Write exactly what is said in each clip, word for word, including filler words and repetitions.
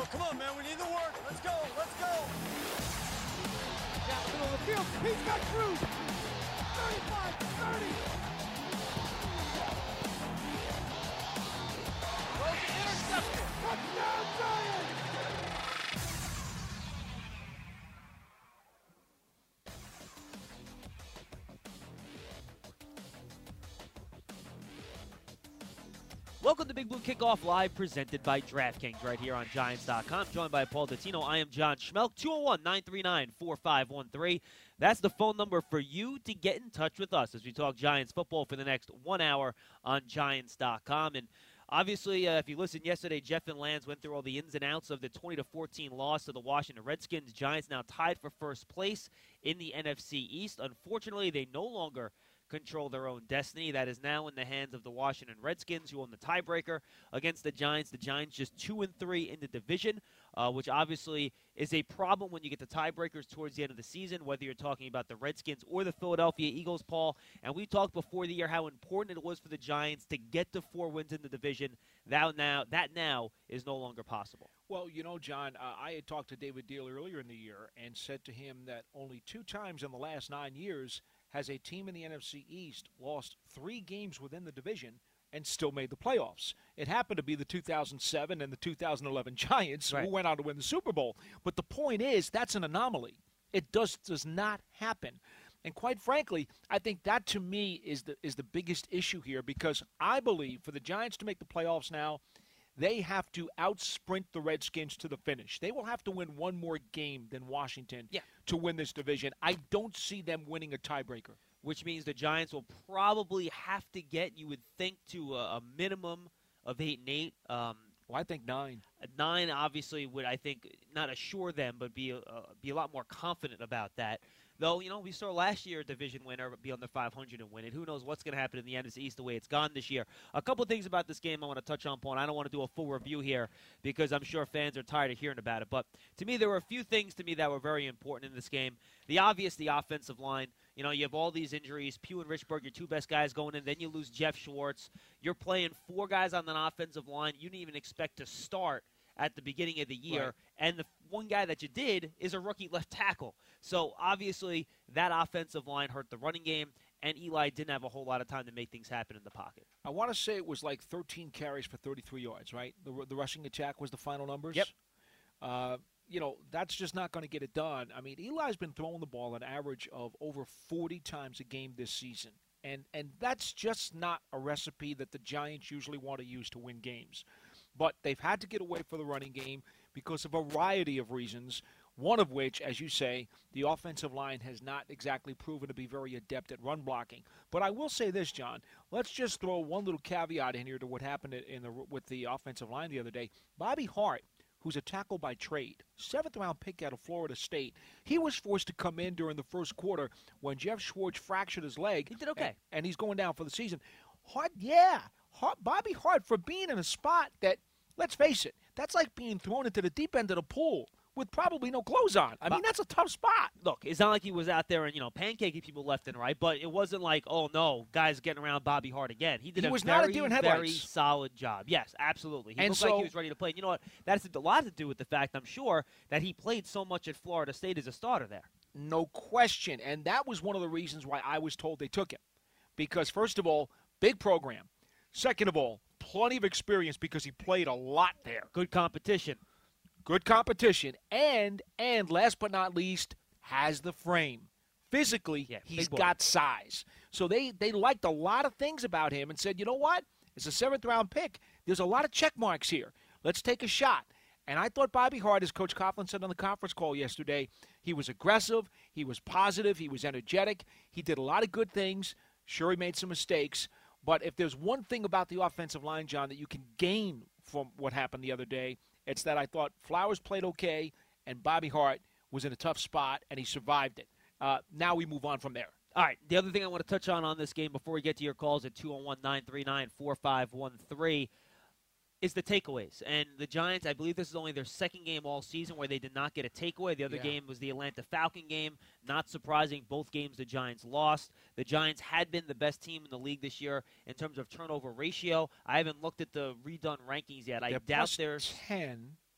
come on, man. We need the work. Let's go. Let's go. Down the middle of the field. He's got Cruz. thirty-five, thirty. Throws it intercepted. Touchdown, Giants. Welcome to Big Blue Kickoff Live, presented by DraftKings, right here on Giants dot com. Joined by Paul Dottino. I am John Schmelk. two oh one, nine three nine, four five one three. That's the phone number for you to get in touch with us as we talk Giants football for the next one hour on Giants dot com. And obviously, uh, if you listened yesterday, Jeff and Lance went through all the ins and outs of the twenty to fourteen loss to the Washington Redskins. Giants now tied for first place in the N F C East. Unfortunately, they no longer control their own destiny. That is now in the hands of the Washington Redskins, who own the tiebreaker against the Giants. The Giants just two and three in the division, uh, which obviously is a problem when you get the tiebreakers towards the end of the season, whether you're talking about the Redskins or the Philadelphia Eagles, Paul. And we talked before the year how important it was for the Giants to get to four wins in the division. That now, that now is no longer possible. Well, you know, John, uh, I had talked to David Deal earlier in the year and said to him that only two times in the last nine years has a team in the N F C East lost three games within the division and still made the playoffs. It happened to be the two thousand seven and the two thousand eleven Giants, right, who went on to win the Super Bowl. But the point is, that's an anomaly. It does does not happen. And quite frankly, I think that to me is the is the biggest issue here, because I believe for the Giants to make the playoffs now, they have to outsprint the Redskins to the finish. They will have to win one more game than Washington yeah. to win this division. I don't see them winning a tiebreaker. Which means the Giants will probably have to get, you would think, to a, a minimum of eight and eight. Um, well, I think nine. Nine obviously would, I think, not assure them, but be uh, be a lot more confident about that. Though, you know, we saw last year a division winner be under five hundred and win it. Who knows what's going to happen in the N F C East the way it's gone this year. A couple of things about this game I want to touch on, Paul, and I don't want to do a full review here because I'm sure fans are tired of hearing about it. But to me, there were a few things to me that were very important in this game. The obvious, the offensive line. You know, you have all these injuries. Pugh and Richburg, your two best guys going in. Then you lose Jeff Schwartz. You're playing four guys on an offensive line you didn't even expect to start at the beginning of the year, right. And the one guy that you did is a rookie left tackle. So, obviously, that offensive line hurt the running game, and Eli didn't have a whole lot of time to make things happen in the pocket. I want to say it was like thirteen carries for thirty-three yards, right? The, the rushing attack was the final numbers? Yep. Uh, you know, that's just not going to get it done. I mean, Eli's been throwing the ball an average of over forty times a game this season. And, and that's just not a recipe that the Giants usually want to use to win games. But they've had to get away from the running game because of a variety of reasons, one of which, as you say, the offensive line has not exactly proven to be very adept at run blocking. But I will say this, John. Let's just throw one little caveat in here to what happened in the, with the offensive line the other day. Bobby Hart, who's a tackle by trade, seventh-round pick out of Florida State, he was forced to come in during the first quarter when Jeff Schwartz fractured his leg. He did okay. And, and he's going down for the season. Hart, yeah. Hart, Bobby Hart, for being in a spot that, let's face it, that's like being thrown into the deep end of the pool with probably no clothes on. I mean, that's a tough spot. Look, it's not like he was out there and, you know, pancaking people left and right, but it wasn't like, oh, no, guys getting around Bobby Hart again. He did he a was very, not a deer in headlights. very solid job. Yes, absolutely. He and looked so, like he was ready to play. And you know what? That has a lot to do with the fact, I'm sure, that he played so much at Florida State as a starter there. No question. And that was one of the reasons why I was told they took him. Because, first of all, big program. Second of all, plenty of experience because he played a lot there. Good competition. Good competition. And, and last but not least, has the frame. Physically, yeah, he's got size. So they, they liked a lot of things about him and said, you know what? It's a seventh-round pick. There's a lot of check marks here. Let's take a shot. And I thought Bobby Hart, as Coach Coughlin said on the conference call yesterday, he was aggressive, he was positive, he was energetic, he did a lot of good things. Sure, he made some mistakes. But if there's one thing about the offensive line, John, that you can gain from what happened the other day, it's that I thought Flowers played okay and Bobby Hart was in a tough spot and he survived it. Uh, now we move on from there. All right, the other thing I want to touch on on this game before we get to your calls at two oh one, nine three nine, four five one three is the takeaways. And the Giants, I believe this is only their second game all season where they did not get a takeaway. The other yeah. game was the Atlanta Falcon game. Not surprising, both games the Giants lost. The Giants had been the best team in the league this year in terms of turnover ratio. I haven't looked at the redone rankings yet. I they're doubt plus there's ten.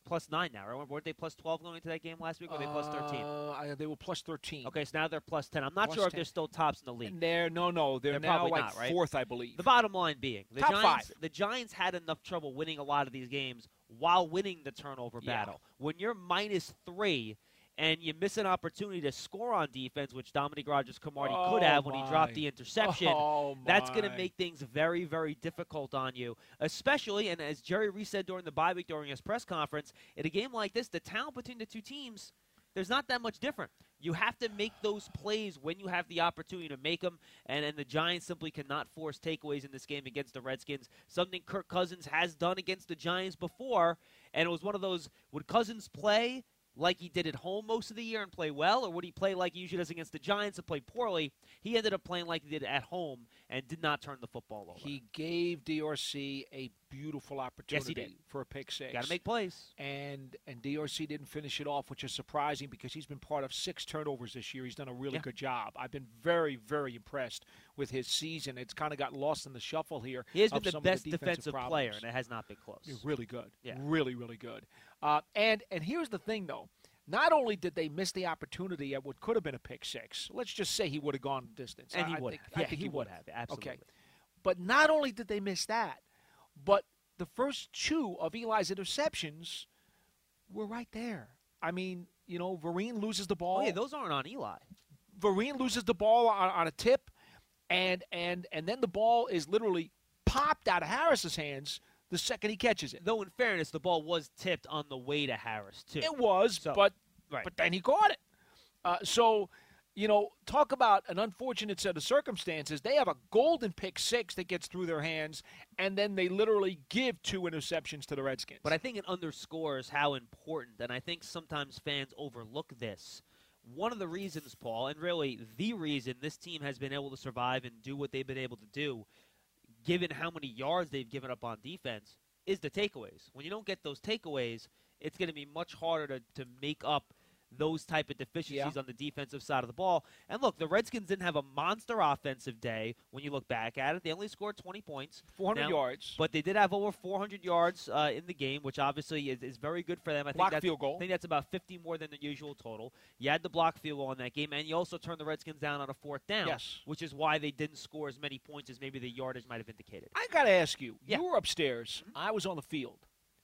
plus nine now. Right? Weren't they plus twelve going into that game last week, or were they plus thirteen? Uh, I, they were plus thirteen. Okay, so now they're plus ten. I'm not Plus sure if ten. they're still tops in the league. And they're no, no, they're, They're now probably like not, right? fourth, I believe. The bottom line being, the Top Giants, five. the Giants had enough trouble winning a lot of these games while winning the turnover Yeah. battle. When you're minus three and you miss an opportunity to score on defense, which Dominique Rodgers-Cromartie Oh, could have when my. he dropped the interception, Oh, that's going to my. make things very, very difficult on you. Especially, and as Jerry Reese said during the bye week during his press conference, in a game like this, the talent between the two teams, there's not that much different. You have to make those plays when you have the opportunity to make them, and, and the Giants simply cannot force takeaways in this game against the Redskins, something Kirk Cousins has done against the Giants before, and it was one of those, would Cousins play like he did at home most of the year and play well, or would he play like he usually does against the Giants and play poorly? He ended up playing like he did at home and did not turn the football over. He gave D R C a beautiful opportunity did. for a pick six. Got to make plays. And and D R C didn't finish it off, which is surprising because he's been part of six turnovers this year. He's done a really Yeah. good job. I've been very, very impressed with his season. It's kind of got lost in the shuffle here. He has of been the some of best defensive defensive problems. player, and it has not been close. He's really good. Yeah. Really, really good. Uh, and and here's the thing, though. Not only did they miss the opportunity at what could have been a pick six, let's just say he would have gone the distance. And I, he I would think, have. I Yeah, think he he would have. have. Absolutely. Okay. But not only did they miss that, but the first two of Eli's interceptions were right there. I mean, you know, Vereen loses the ball. Oh, yeah, those aren't on Eli. Vereen loses the ball on, on a tip, and and and then the ball is literally popped out of Harris's hands the second he catches it. Though, in fairness, the ball was tipped on the way to Harris, too. It was, So- but right. but then he caught it. Uh, so, you know, talk about an unfortunate set of circumstances. They have a golden pick six that gets through their hands, and then they literally give two interceptions to the Redskins. But I think it underscores how important, and I think sometimes fans overlook this. One of the reasons, Paul, and really the reason this team has been able to survive and do what they've been able to do, given how many yards they've given up on defense, is the takeaways. When you don't get those takeaways, it's going to be much harder to, to make up those type of deficiencies Yeah. on the defensive side of the ball. And look, the Redskins didn't have a monster offensive day when you look back at it. They only scored twenty points. four hundred Now, yards. But they did have over four hundred yards uh, in the game, which obviously is, is very good for them. I Block think that's, field goal. I think that's about fifty more than the usual total. You had the block field goal in that game, and you also turned the Redskins down on a fourth down, Yes. which is why they didn't score as many points as maybe the yardage might have indicated. I got to ask you, Yeah. you were upstairs. I was on the field.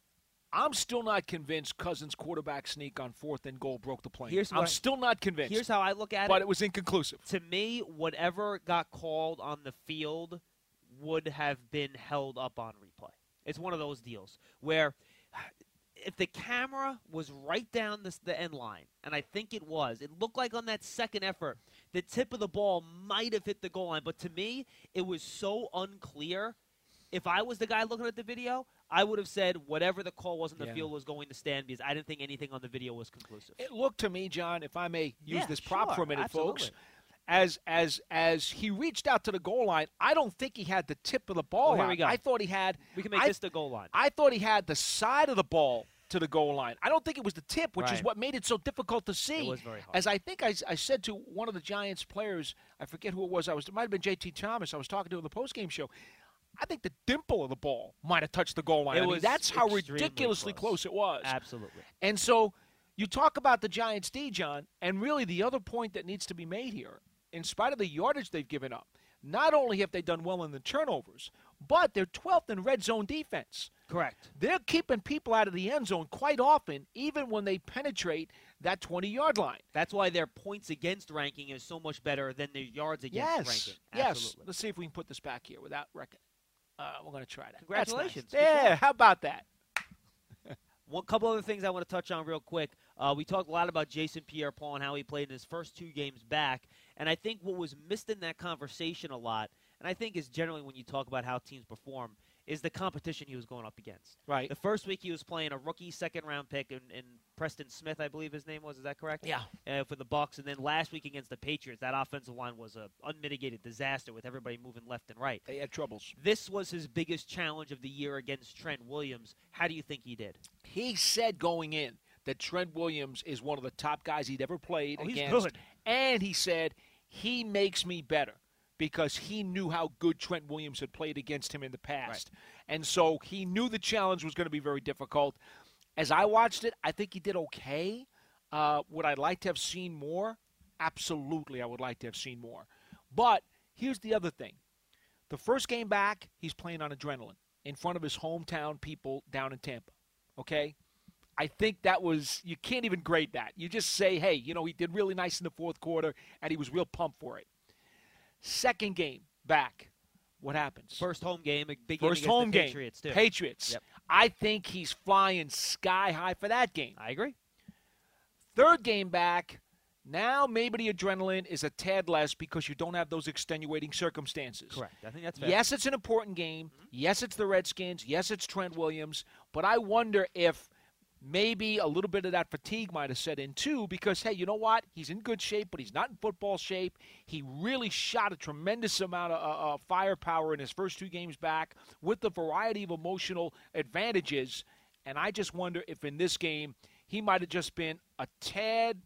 I'm still not convinced Cousins' quarterback sneak on fourth and goal broke the plane. Here's I'm what I- still not convinced. Here's how I look at but it. it was inconclusive. To me, whatever got called on the field would have been held up on replay. It's one of those deals where if the camera was right down this, the end line, and I think it was, it looked like on that second effort, the tip of the ball might have hit the goal line. But to me, it was so unclear. If I was the guy looking at the video, I would have said whatever the call was on the Yeah. field was going to stand because I didn't think anything on the video was conclusive. It looked to me, John, if I may use Yeah, this prop sure, for a minute, absolutely. folks, as as as he reached out to the goal line, I don't think he had the tip of the ball Oh, here out. we go. I thought he had We can make I, this the goal line. I thought he had the side of the ball to the goal line. I don't think it was the tip, which is Right. what made it so difficult to see. It was very hard. As I think I, I said to one of the Giants players, I forget who it was. I was it might have been J T Thomas. I was talking to him in the postgame show. I think the dimple of the ball might have touched the goal line. It I mean, was that's how extremely ridiculously close. close it was. Absolutely. And so you talk about the Giants' D, John, and really the other point that needs to be made here, in spite of the yardage they've given up, not only have they done well in the turnovers, but they're twelfth in red zone defense. Correct. They're keeping people out of the end zone quite often, even when they penetrate that twenty-yard line. That's why their points against ranking is so much better than their yards against Yes, ranking. yes. Absolutely. Let's see if we can put this back here without record. Uh, we're going to try that. Congratulations. That's nice. Good Yeah, job. how about that? One couple other things I want to touch on real quick. Uh, we talked a lot about Jason Pierre-Paul and how he played in his first two games back, and I think what was missed in that conversation a lot, and I think is generally when you talk about how teams perform, is the competition he was going up against. Right. The first week he was playing a rookie second-round pick in, in Preston Smith, I believe his name was. Is that correct? Yeah. Uh, for the Bucs, and then last week against the Patriots, that offensive line was a unmitigated disaster with everybody moving left and right. They had troubles. This was his biggest challenge of the year against Trent Williams. How do you think he did? He said going in that Trent Williams is one of the top guys he'd ever played Oh, he's against. good. And he said he makes me better because he knew how good Trent Williams had played against him in the past. And so he knew the challenge was going to be very difficult. As I watched it, I think he did okay. Uh, would I like to have seen more? Absolutely, I would like to have seen more. But here's the other thing. The first game back, he's playing on adrenaline in front of his hometown people down in Tampa, okay? I think that was – you can't even grade that. You just say, hey, you know, he did really nice in the fourth quarter, and he was real pumped for it. Second game back, what happens? First home game, a big game First against home the game, Patriots, too. Patriots. Yep. I think he's flying sky high for that game. I agree. Third game back, now maybe the adrenaline is a tad less because you don't have those extenuating circumstances. Correct. I think that's fair. Yes, it's an important game. Mm-hmm. Yes, it's the Redskins. Yes, it's Trent Williams. But I wonder if maybe a little bit of that fatigue might have set in too because, hey, you know what? He's in good shape, but he's not in football shape. He really shot a tremendous amount of uh, uh, firepower in his first two games back with the variety of emotional advantages. And I just wonder if in this game he might have just been a tad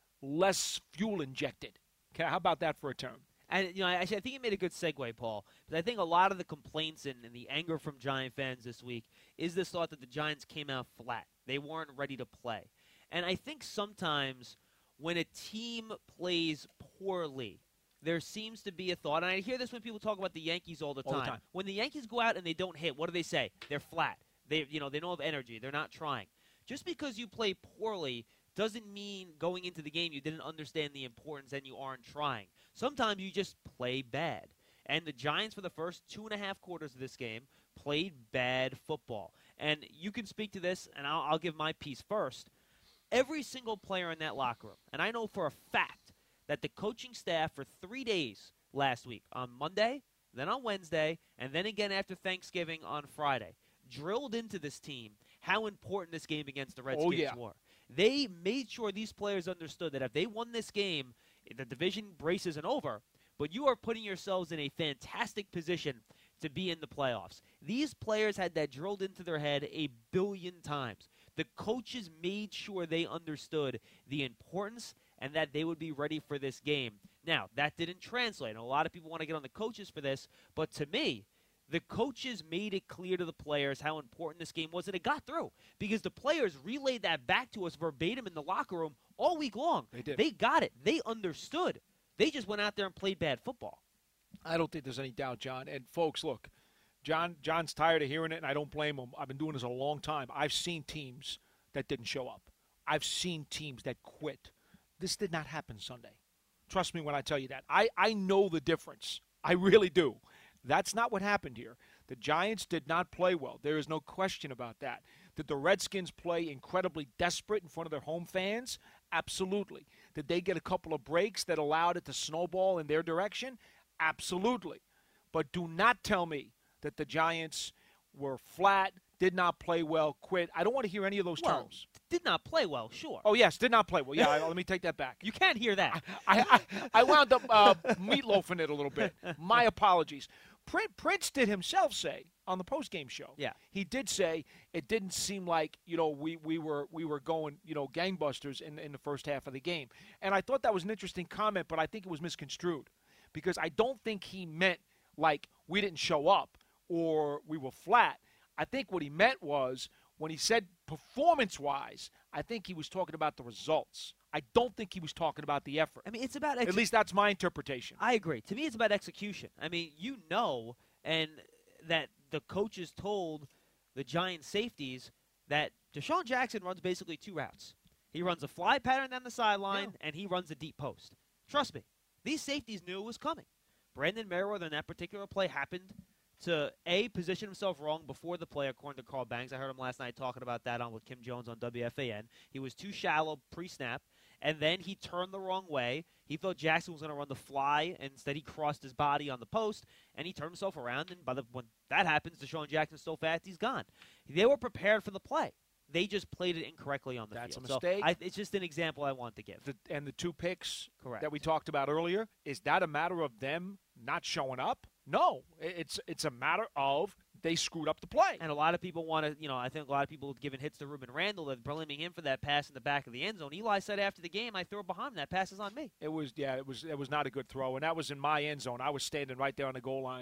less fuel injected. Okay, how about that for a term? And, you know, actually, I think you made a good segue, Paul. But I think a lot of the complaints and, and the anger from Giant fans this week is this thought that the Giants came out flat. They weren't ready to play. And I think sometimes when a team plays poorly, there seems to be a thought, and I hear this when people talk about the Yankees all the time. All the time. When the Yankees go out and they don't hit, what do they say? They're flat. They, you know, they don't have energy. They're not trying. Just because you play poorly doesn't mean going into the game you didn't understand the importance and you aren't trying. Sometimes you just play bad. And the Giants, for the first two and a half quarters of this game, played bad football. And you can speak to this, and I'll, I'll give my piece first. Every single player in that locker room, and I know for a fact that the coaching staff for three days last week, on Monday, then on Wednesday, and then again after Thanksgiving on Friday, drilled into this team how important this game against the Redskins oh, yeah. were. They made sure these players understood that if they won this game, the division race isn't over, but you are putting yourselves in a fantastic position to be in the playoffs. These players had that drilled into their head a billion times. The coaches made sure they understood the importance and that they would be ready for this game. Now, that didn't translate, and a lot of people want to get on the coaches for this, but to me, the coaches made it clear to the players how important this game was, and it got through because the players relayed that back to us verbatim in the locker room all week long. They did. They got it. They understood. They just went out there and played bad football. I don't think there's any doubt, John. And, folks, look, John. John's tired of hearing it, and I don't blame him. I've been doing this a long time. I've seen teams that didn't show up. I've seen teams that quit. This did not happen Sunday. Trust me when I tell you that. I, I know the difference. I really do. That's not what happened here. The Giants did not play well. There is no question about that. Did the Redskins play incredibly desperate in front of their home fans? Absolutely. Did they get a couple of breaks that allowed it to snowball in their direction? Absolutely. But do not tell me that the Giants were flat, did not play well, quit. I don't want to hear any of those well, terms. Did not play well, sure. Oh, yes, did not play well. Yeah, I, let me take that back. You can't hear that. I, I, I wound up uh, meatloafing it a little bit. My apologies. Prince did himself say on the post-game show. Yeah. He did say it didn't seem like, you know, we, we were we were going, you know, gangbusters in, in the first half of the game. And I thought that was an interesting comment, but I think it was misconstrued because I don't think he meant like we didn't show up or we were flat. I think what he meant was when he said performance-wise, I think he was talking about the results. I don't think he was talking about the effort. I mean, it's about ex- At least that's my interpretation. I agree. To me, it's about execution. I mean, you know, and that the coaches told the Giant safeties that Deshaun Jackson runs basically two routes. He runs a fly pattern down the sideline, yeah. and he runs a deep post. Trust me, these safeties knew it was coming. Brandon Merriweather in that particular play happened to, A, position himself wrong before the play, according to Carl Banks. I heard him last night talking about that on with Kim Jones on W F A N. He was too shallow pre-snap. And then he turned the wrong way. He thought Jackson was going to run the fly, and instead he crossed his body on the post, and he turned himself around. And by the when that happens, Deshaun Jackson's so fast he's gone. They were prepared for the play. They just played it incorrectly on the That's field. That's a mistake. So I, it's just an example I want to give. The, and the two picks Correct. that we talked about earlier, is that a matter of them not showing up? No. It's it's a matter of they screwed up the play. And a lot of people want to, you know, I think a lot of people have given hits to Reuben Randall and blaming him for that pass in the back of the end zone. Eli said after the game, I threw it behind him. That pass is on me. It was, yeah, it was it was not a good throw, and that was in my end zone. I was standing right there on the goal line.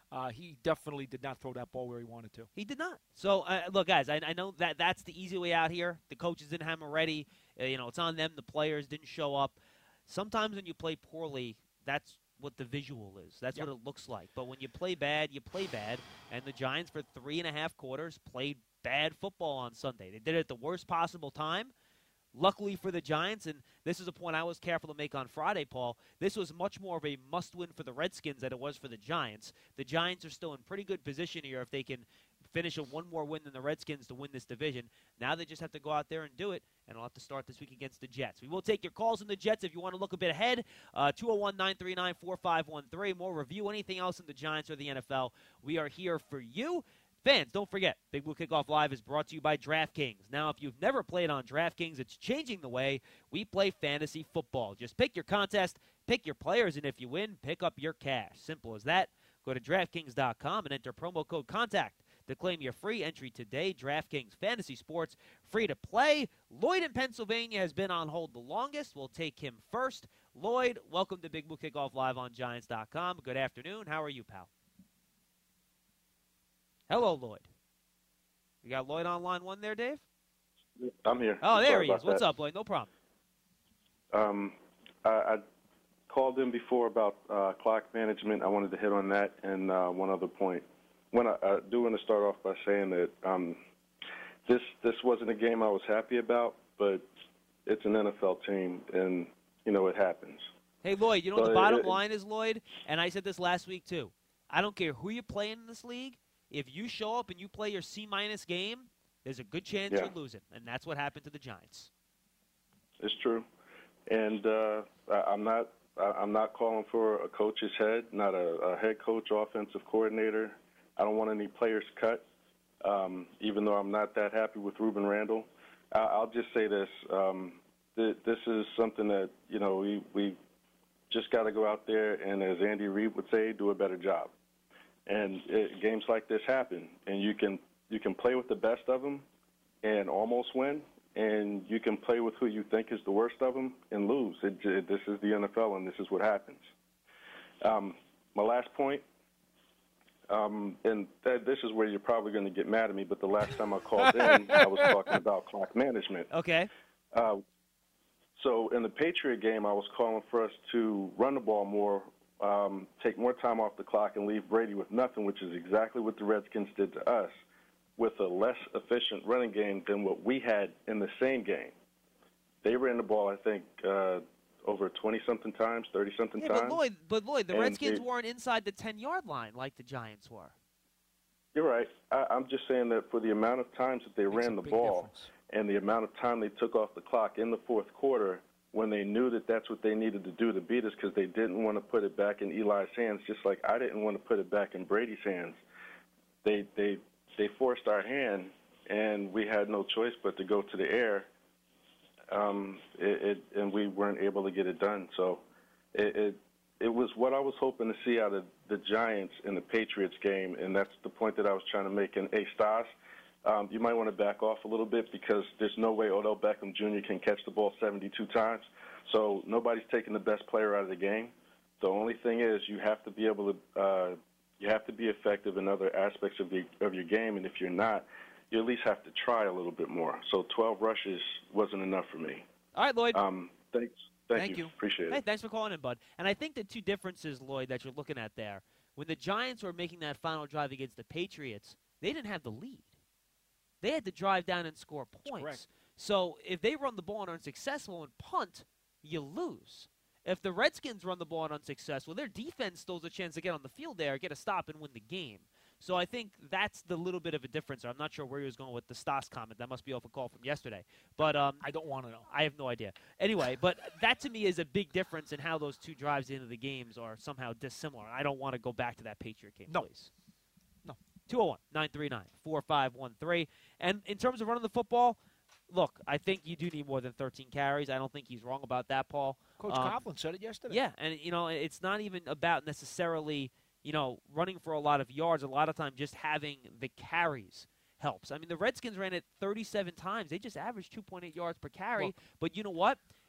uh, he definitely did not throw that ball where he wanted to. He did not. So, uh, look, guys, I, I know that that's the easy way out here. The coaches didn't have him ready. Uh, you know, it's on them. The players didn't show up. Sometimes when you play poorly, that's what the visual is. That's yep. what it looks like. But when you play bad, you play bad. And the Giants, for three and a half quarters, played bad football on Sunday. They did it at the worst possible time. Luckily for the Giants, and this is a point I was careful to make on Friday, Paul, this was much more of a must-win for the Redskins than it was for the Giants. The Giants are still in pretty good position here if they can finish a one more win than the Redskins to win this division. Now they just have to go out there and do it, and they'll have to start this week against the Jets. We will take your calls on the Jets if you want to look a bit ahead. Uh, two oh one, nine three nine, four five one three. More review, anything else in the Giants or the N F L. We are here for you. Fans, don't forget, Big Blue Kickoff Live is brought to you by DraftKings. Now, if you've never played on DraftKings, it's changing the way we play fantasy football. Just pick your contest, pick your players, and if you win, pick up your cash. Simple as that. Go to DraftKings dot com and enter promo code CONTACT to claim your free entry today. DraftKings Fantasy Sports, free to play. Lloyd in Pennsylvania has been on hold the longest. We'll take him first. Lloyd, welcome to Big Blue Kickoff Live on Giants dot com. Good afternoon. How are you, pal? Hello, Lloyd. You got Lloyd on line one there, Dave? I'm here. Oh, there Sorry he is. about What's that. up, Lloyd? No problem. Um, I, I called in before about uh, clock management. I wanted to hit on that and uh, one other point. When I, I do want to start off by saying that um, this this wasn't a game I was happy about, but it's an N F L team, and, you know, it happens. Hey, Lloyd, you know what But the bottom it- line is, Lloyd? And I said this last week, too. I don't care who you're playing in this league. If you show up and you play your C-minus game, there's a good chance Yeah. you're losing. And that's what happened to the Giants. It's true. And uh, I, I'm not I, I'm not calling for a coach's head, not a, a head coach, offensive coordinator. I don't want any players cut, um, even though I'm not that happy with Ruben Randall. I, I'll just say this. Um, th- this is something that, you know, we, we just got to go out there and, as Andy Reid would say, do a better job. And it, games like this happen, and you can you can play with the best of them and almost win, and you can play with who you think is the worst of them and lose. It, it, this is the N F L, and this is what happens. Um, my last point, um, and th- this is where you're probably going to get mad at me, but the last time I called in, I was talking about clock management. Okay. Uh, so in the Patriot game, I was calling for us to run the ball more, um, take more time off the clock, and leave Brady with nothing, which is exactly what the Redskins did to us, with a less efficient running game than what we had in the same game. They ran the ball, I think, uh, over twenty-something times, thirty-something Yeah, times. but Lloyd, but Lloyd, the And Redskins they- weren't inside the ten-yard line like the Giants were. You're right. I, I'm just saying that for the amount of times that they Makes ran a the big ball difference. and the amount of time they took off the clock in the fourth quarter, when they knew that that's what they needed to do to beat us, because they didn't want to put it back in Eli's hands, just like I didn't want to put it back in Brady's hands. They they they forced our hand, and we had no choice but to go to the air. Um, it, it and we weren't able to get it done. So it, it it was what I was hoping to see out of the Giants in the Patriots game, and that's the point that I was trying to make. And hey, Stas, um, you might want to back off a little bit, because there's no way Odell Beckham Junior can catch the ball seventy-two times. So nobody's taking the best player out of the game. The only thing is you have to be able to uh, you have to be effective in other aspects of the of your game, and if you're not, you at least have to try a little bit more. So twelve rushes wasn't enough for me. All right, Lloyd. Um, thanks. Thank, Thank you. you. Appreciate Hey, it. thanks for calling in, bud. And I think the two differences, Lloyd, that you're looking at there, when the Giants were making that final drive against the Patriots, they didn't have the lead. They had to drive down and score points. correct. So if they run the ball and are unsuccessful and punt, you lose. If the Redskins run the ball and are unsuccessful, their defense still has a chance to get on the field there, get a stop, and win the game. So I think that's the little bit of a difference. I'm not sure where he was going with the Stas comment. That must be off a call from yesterday. But um, I don't want to know. I have no idea. Anyway, but that to me is a big difference in how those two drives into the games are somehow dissimilar. I don't want to go back to that Patriot game, No. please. No. two oh one, nine three nine, four five one three. And in terms of running the football, look, I think you do need more than thirteen carries. I don't think he's wrong about that, Paul. Coach Um, Coughlin said it yesterday. Yeah, and, you know, it's not even about necessarily, you know, running for a lot of yards. A lot of time just having the carries helps. I mean, the Redskins ran it thirty-seven times. They just averaged two point eight yards per carry. Look. But you know what?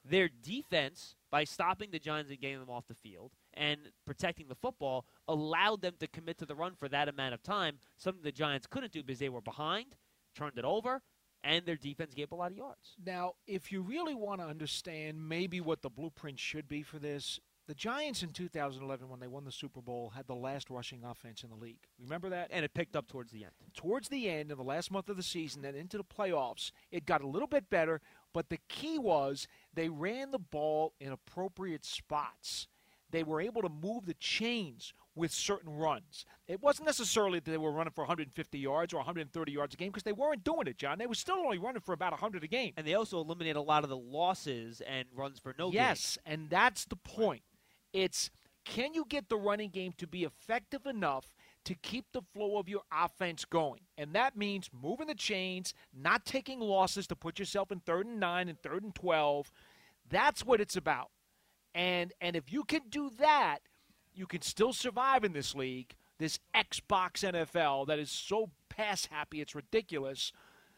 their defense, by stopping the Giants and getting them off the field and protecting the football, allowed them to commit to the run for that amount of time, something the Giants couldn't do because they were behind, turned it over, and their defense gave a lot of yards. Now, if you really want to understand maybe what the blueprint should be for this, the Giants in two thousand eleven, when they won the Super Bowl, had the last rushing offense in the league. Remember that? And it picked up towards the end. Towards the end, in the last month of the season and into the playoffs, it got a little bit better, but the key was they ran the ball in appropriate spots. They were able to move the chains with certain runs. It wasn't necessarily that they were running for one hundred fifty yards or one hundred thirty yards a game because they weren't doing it, John. They were still only running for about one hundred a game. And they also eliminated a lot of the losses and runs for no gain. Yes, and that's the point. It's, can you get the running game to be effective enough to keep the flow of your offense going? And that means moving the chains, not taking losses to put yourself in third and nine and third and twelve. That's what it's about. And and if you can do that, you can still survive in this league, this Xbox N F L that is so pass-happy it's ridiculous.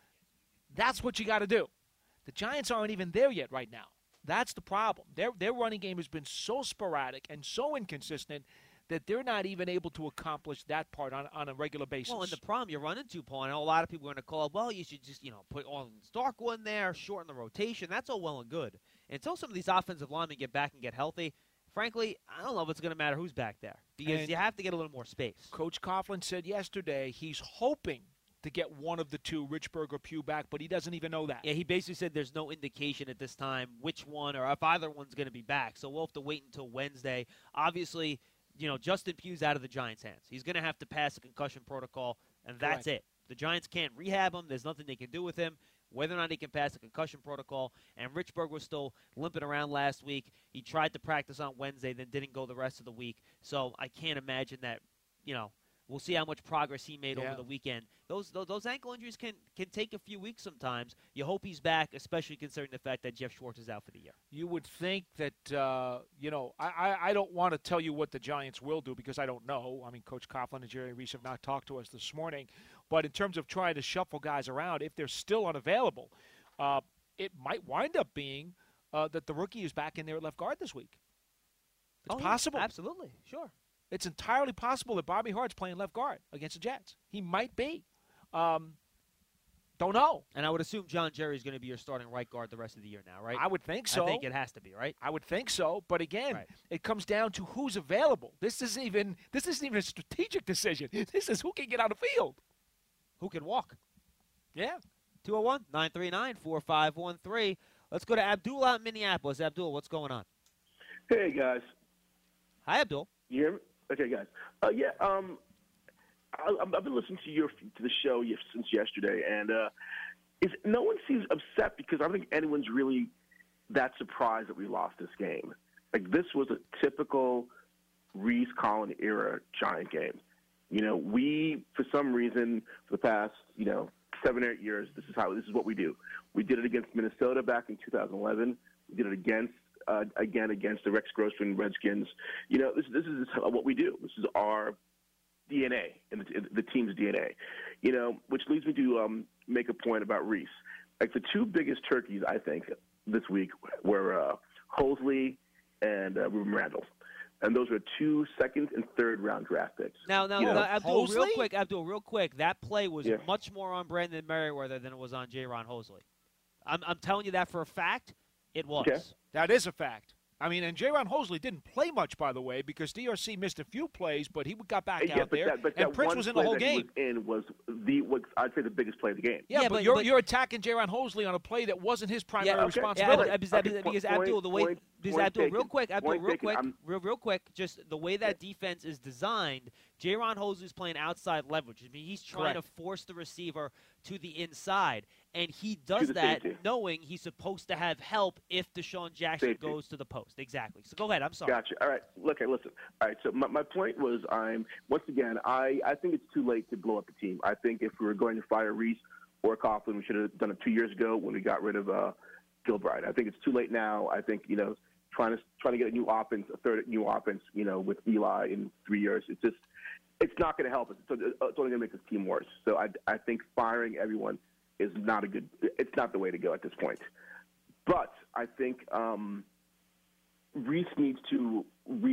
That's what you got to do. The Giants aren't even there yet right now. That's the problem. Their their running game has been so sporadic and so inconsistent that they're not even able to accomplish that part on, on a regular basis. Well, and the problem you run into, Paul, and a lot of people are going to call, well, you should just, you know, put on Starkville in there, shorten the rotation. That's all well and good. Until some of these offensive linemen get back and get healthy, frankly, I don't know if it's going to matter who's back there because And you have to get a little more space. Coach Coughlin said yesterday he's hoping to get one of the two, Richburg or Pugh, back, but he doesn't even know that. Yeah, he basically said there's no indication at this time which one or if either one's going to be back. So we'll have to wait until Wednesday. Obviously, you know, Justin Pugh's out of the Giants' hands. He's going to have to pass a concussion protocol, and that's Correct. it. The Giants can't rehab him. There's nothing they can do with him, whether or not he can pass a concussion protocol. And Richburg was still limping around last week. He tried to practice on Wednesday, then didn't go the rest of the week. So I can't imagine that, you know, we'll see how much progress he made Yeah. over the weekend. Those, those those ankle injuries can, can take a few weeks sometimes. You hope he's back, especially considering the fact that Jeff Schwartz is out for the year. You would think that, uh, you know, I, I, I don't want to tell you what the Giants will do because I don't know. I mean, Coach Coughlin and Jerry Reese have not talked to us this morning. But in terms of trying to shuffle guys around, if they're still unavailable, uh, it might wind up being uh, that the rookie is back in there at left guard this week. It's Oh, yeah, possible. absolutely, sure. It's entirely possible that Bobby Hart's playing left guard against the Jets. He might be. Um, don't know. And I would assume John Jerry is going to be your starting right guard the rest of the year now, right? I would think so. I think it has to be, right? I would think so, but again, Right. it comes down to who's available. This isn't even this isn't even a strategic decision. This is who can get on the field. Who can walk? Yeah. two oh one, nine three nine, four five one three. Let's go to Abdul out in Minneapolis. Abdul, what's going on? Hey guys, Hi, Abdul. you hear me? Okay, guys. Uh, yeah, um, I, I've been listening to your to the show since yesterday, and uh, is no one seems upset because I don't think anyone's really that surprised that we lost this game. Like this was a typical Reese Collin era Giant game. You know, we for some reason for the past you know seven or eight years, this is how this is what we do. We did it against Minnesota back in two thousand eleven. We did it against. Uh, again, against the Rex Grossman Redskins. You know, this, this is what we do. This is our D N A, and the, the team's D N A. You know, which leads me to um, make a point about Reese. Like, the two biggest turkeys, I think, this week were uh, Hosley and uh, Ruben Randall. And those were two second and third round draft picks. Now, now, You know, now Abdul, real Hosley? quick, Abdul, real quick. That play was Yeah. much more on Brandon Merriweather than it was on J-Ron Hosley. I'm, I'm telling you that for a fact. It was. Okay. That is a fact. I mean, and J-Ron Hosley didn't play much, by the way, because D R C missed a few plays, but he got back yeah, out but there, that, but and that Prince one was in the play whole that he game. was in was the was, I'd say the biggest play of the game. Yeah, Yeah, but, but- you're, but- you're attacking J-Ron Hosley on a play that wasn't his primary Yeah, okay. responsibility. Yeah, because, Okay, because point- Abdul, the way point- because point Abdul, real taken. quick, Abdul, Point real taken. quick, I'm- real, real quick, just the way that defense is designed, J-Ron Hosley's playing outside leverage. I mean, he's trying Correct. to force the receiver to the inside, and he does the that safety. knowing he's supposed to have help if Deshaun Jackson Safety. goes to the post. Exactly. So go ahead. I'm sorry. Gotcha. All right. Look, listen. All right. So my, my point was, I'm once again, I, I think it's too late to blow up the team. I think if we were going to fire Reese or Coughlin, we should have done it two years ago when we got rid of uh, Gilbride. I think it's too late now. I think you know, trying to trying to get a new offense, a third new offense, you know, with Eli in three years, it's just it's not going to help us. It's, it's only going to make this team worse. So I I think firing everyone is not a good. It's not the way to go at this point. But I think um, Reese needs to